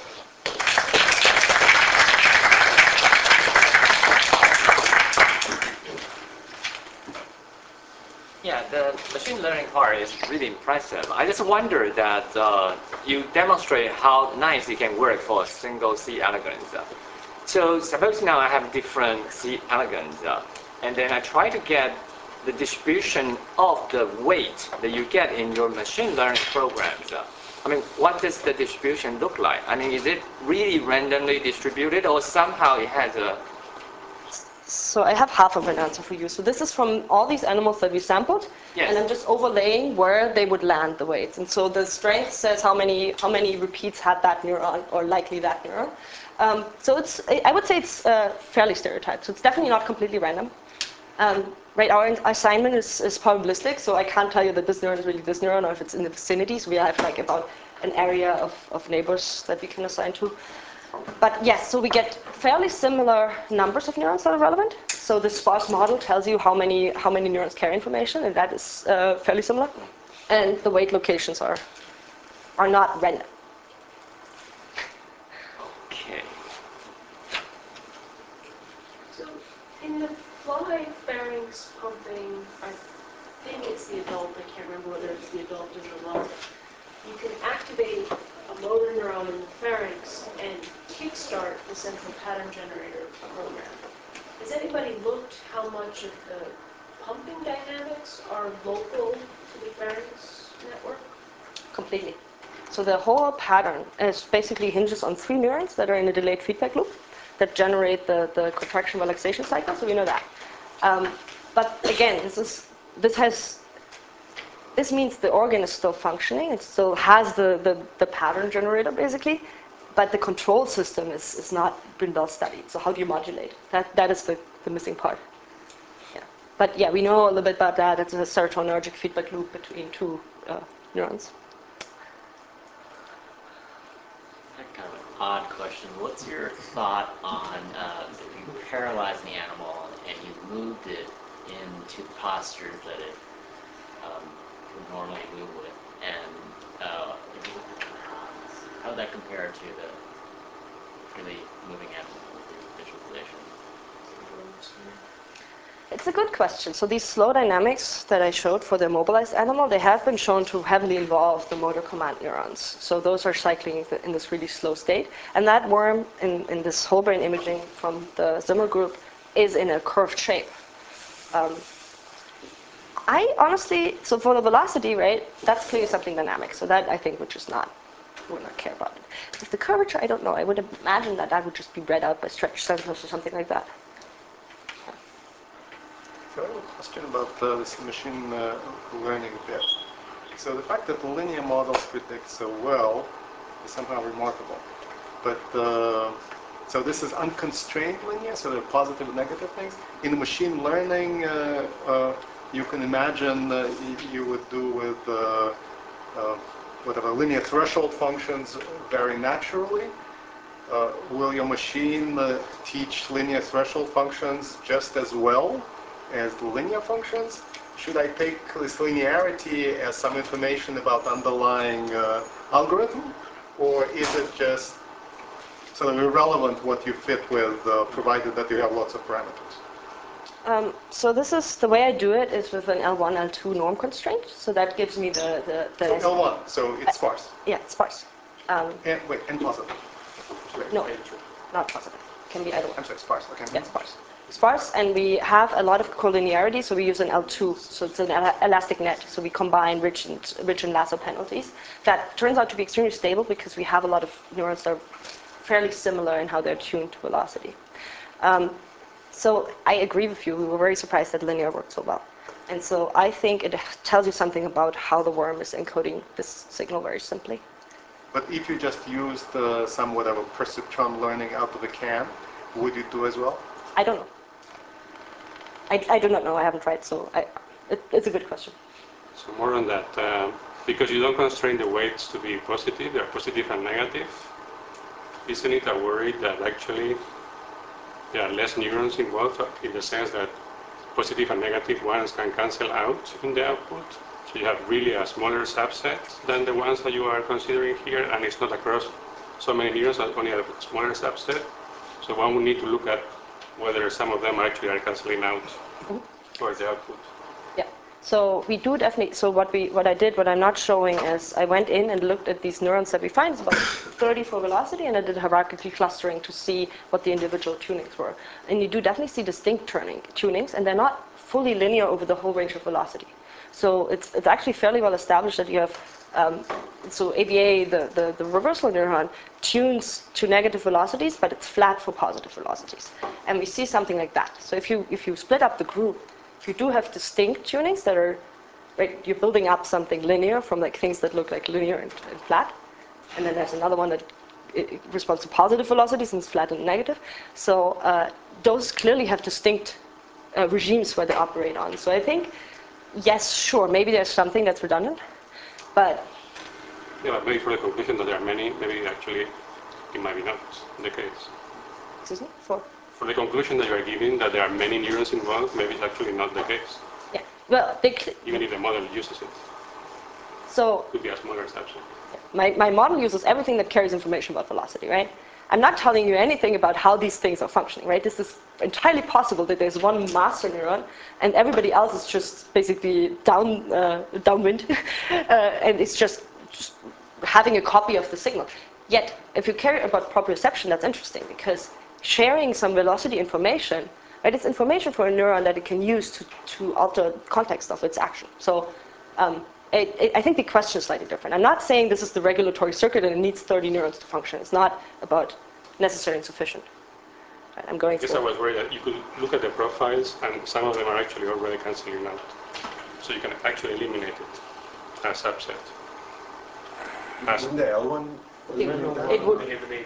Yeah, the machine learning part is really impressive. I just wonder that uh, you demonstrate how nice it can work for a single C elegans. So suppose now I have different C elegans, uh, and then I try to get the distribution of the weight that you get in your machine learning programs. Uh, I mean, what does the distribution look like? I mean, is it really randomly distributed, or somehow it has a So I have half of an answer for you. So this is from all these animals that we sampled, Yes. and I'm just overlaying where they would land the weights. And so the strength says how many how many repeats had that neuron, or likely that neuron. Um, so it's I would say it's uh, fairly stereotyped. So it's definitely not completely random. Um, right, our assignment is, is probabilistic, so I can't tell you that this neuron is really this neuron, or if it's in the vicinity. So we have like about an area of, of neighbors that we can assign to. But yes, so we get fairly similar numbers of neurons that are relevant. So the sparse model tells you how many how many neurons carry information, and that is uh, fairly similar. And the weight locations are are not random. Okay. So in the fly pharynx pumping, I think it's the adult, I can't remember whether it's the adult or the larva, you can activate a motor neuron in the pharynx and kickstart the central pattern generator program. Has anybody looked how much of the pumping dynamics are local to the pharynx network? Completely. So the whole pattern is basically hinges on three neurons that are in a delayed feedback loop that generate the, the contraction relaxation cycle, so we know that. Um, but again, this is this has this means the organ is still functioning, it still has the, the, the pattern generator basically, but the control system is, is not been well studied. So how do you modulate? That that is the, the missing part. Yeah. But yeah, we know a little bit about that. It's a serotonergic feedback loop between two uh, neurons. Kind of an odd question. What's your thought on uh, if you paralyze the animal and you moved it into the postures that it um, would normally move with, and uh, if you look at the neurons, how would that compare to the really moving animal with the visualization? It's a good question. So these slow dynamics that I showed for the immobilized animal, they have been shown to heavily involve the motor command neurons. So those are cycling in this really slow state. And that worm in, in this whole brain imaging from the Zimmer group is in a curved shape. Um, I honestly, so for the velocity, right, that's clearly something dynamic. So that I think would just not, would not care about it. If the curvature, I don't know. I would imagine that that would just be bred out by stretch sensors or something like that. So I have a question about uh, this machine uh, learning bit. So the fact that the linear models predict so well is somehow remarkable. But uh, so this is unconstrained linear, so there are positive and negative things. In the machine learning, uh, uh, you can imagine uh, you would do with uh, uh, whatever linear threshold functions very naturally. Uh, will your machine uh, teach linear threshold functions just as well as the linear functions? Should I take this linearity as some information about underlying uh, algorithm, or is it just sort of irrelevant what you fit with, uh, provided that you have lots of parameters? Um, so this is, the way I do it is with an L one, L two norm constraint. So that gives me the... the, the so L one, so it's sparse. Uh, yeah, it's sparse. Um, and, wait, and positive. Wait, no, wait. not positive. Can be either one. I'm sorry, sparse, okay. Yeah, sparse. Sparse, and we have a lot of collinearity, so we use an L two, so it's an el elastic net, so we combine rich and, rich and lasso penalties. That turns out to be extremely stable because we have a lot of neurons that are fairly similar in how they're tuned to velocity. Um, so I agree with you, we were very surprised that linear worked so well. And so I think it tells you something about how the worm is encoding this signal very simply. But if you just used uh, some whatever perceptron learning out of the can, would you do as well? I don't know. I, I do not know, I haven't tried, so I, it, it's a good question. So more on that, uh, because you don't constrain the weights to be positive, they're positive and negative, isn't it a worry that actually there are less neurons involved in the sense that positive and negative ones can cancel out in the output? So you have really a smaller subset than the ones that you are considering here, and it's not across so many neurons, only a smaller subset. So one would need to look at whether some of them actually are canceling out Mm-hmm. towards the output. Yeah. So we do definitely. So what we, what I did, what I'm not showing is, I went in and looked at these neurons that we find. It's about thirty for velocity, and I did hierarchical clustering to see what the individual tunings were. And you do definitely see distinct turning tunings, and they're not fully linear over the whole range of velocity. So it's, it's actually fairly well established that you have, um, so A B A, the, the, the reversal neuron, tunes to negative velocities, but it's flat for positive velocities. And we see something like that. So if you, if you split up the group, you do have distinct tunings that are, right, you're building up something linear from like things that look like linear and, and flat. And then there's another one that it, it responds to positive velocities and is flat and negative. So uh, those clearly have distinct uh, regimes where they operate on. So I think, yes, sure, maybe there's something that's redundant, but... Yeah, but maybe for the conclusion that there are many, maybe actually it might be not the case. Excuse me? For? For the conclusion that you are giving that there are many neurons involved, maybe it's actually not the case. Yeah, well, they... Even if the model uses it. So... Could be a smaller subset. My, my model uses everything that carries information about velocity, right? I'm not telling you anything about how these things are functioning, right? This is entirely possible that there's one master neuron and everybody else is just basically down, uh, downwind, uh, and it's just, just having a copy of the signal. Yet, if you care about proprioception, that's interesting because sharing some velocity information, right? It's information for a neuron that it can use to, to alter context of its action. So. Um, It, it, I think the question is slightly different. I'm not saying this is the regulatory circuit and it needs thirty neurons to function. It's not about necessary and sufficient. Right, I'm going I guess through. I was worried that you could look at the profiles and some of them are actually already cancelling out. So you can actually eliminate it as a subset. As In the L one, It, it would.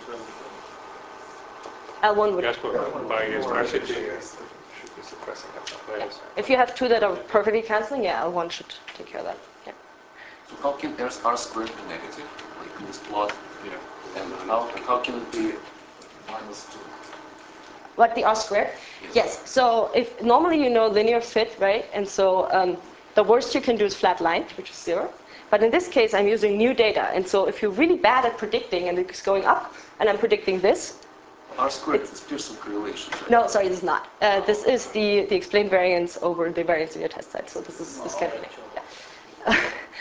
L one would. Yes, but by sparsity. Yeah. If you have two that are perfectly canceling, yeah, L one should take care of that. Yeah. So how can R squared be negative, like in this plot? Yeah. And how, how can it be minus two? What, the R squared? Yes. Yes. So if normally you know linear fit, right? And so um, the worst you can do is flat line, which is zero. But in this case, I'm using new data. And so if you're really bad at predicting and it's going up, and I'm predicting this, R squared is Pearson correlation. Right? No, sorry, this is not. Uh, this is the, the explained variance over the variance in your test set. So this is this calculation. Yeah.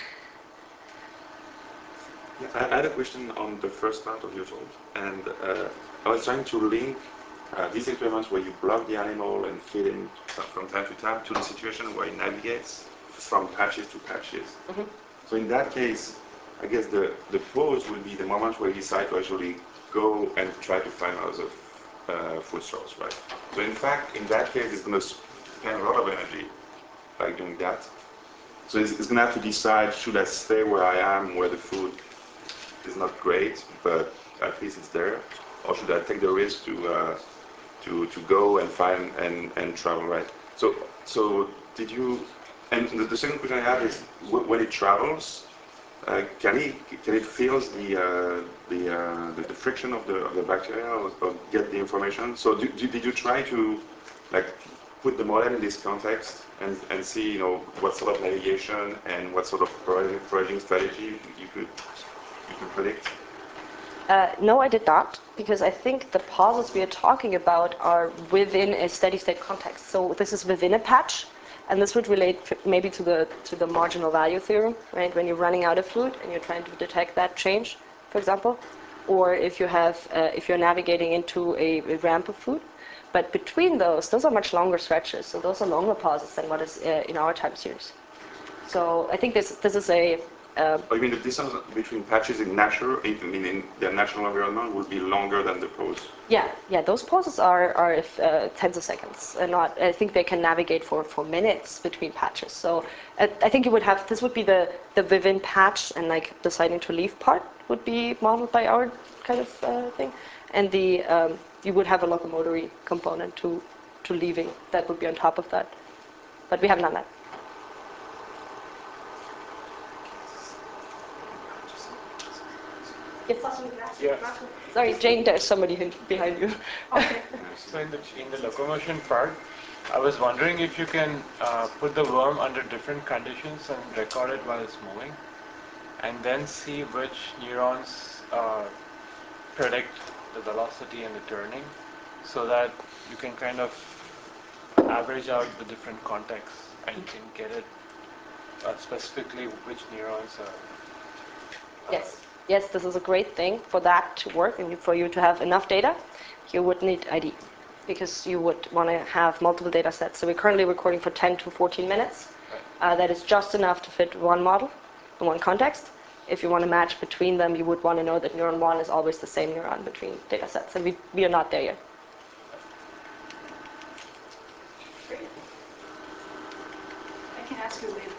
Yeah, I had a question on the first part of your talk, and uh, I was trying to link uh, these experiments where you block the animal and feed him from time to time to the situation where he navigates from patches to patches. Mm-hmm. So in that case, I guess the, the pause will be the moment where you decide to actually go and try to find other uh, food source, right? So in fact, in that case, it's going to spend a lot of energy by doing that. So it's, it's going to have to decide, should I stay where I am, where the food is not great, but at least it's there, or should I take the risk to uh, to to go and find and, and travel, right? So so did you? And the, the second question I have is, when it travels, uh, can it can it feel the uh, the, uh, the the friction of the of the bacteria, or, or get the information? So do, do, did you try to like put the model in this context and and see, you know, what sort of navigation and what sort of foraging strategy you could you could predict? Uh, no, I did not, because I think the pauses we are talking about are within a steady state context. So this is within a patch, and this would relate maybe to the to the marginal value theorem, right? When you're running out of food and you're trying to detect that change, for example, or if you have uh, if you're navigating into a, a ramp of food. But between those, those are much longer stretches, so those are longer pauses than what is uh, in our time series. So I think this this is a Uh, oh, you mean the distance between patches in natural, I mean in their natural environment, would be longer than the pause? Yeah, yeah. Those pauses are are if, uh, tens of seconds, and not. I think they can navigate for, for minutes between patches. So uh, I think you would have this would be the the within patch and like deciding to leave part would be modeled by our kind of uh, thing, and the um, you would have a locomotory component to to leaving that would be on top of that, but we haven't done that. Yeah. Sorry, Jane, there's somebody behind you. Okay. So in the, in the locomotion part, I was wondering if you can uh, put the worm under different conditions and record it while it's moving, and then see which neurons uh, predict the velocity and the turning, so that you can kind of average out the different contexts and you can get it uh, specifically which neurons are. Uh, yes. Yes, this is a great thing. For that to work and for you to have enough data, you would need I D, because you would want to have multiple data sets. So we're currently recording for ten to fourteen minutes. uh, that is just enough to fit one model in one context. If you want to match between them, you would want to know that neuron one is always the same neuron between data sets, and we, we are not there yet. Great. I can ask you later.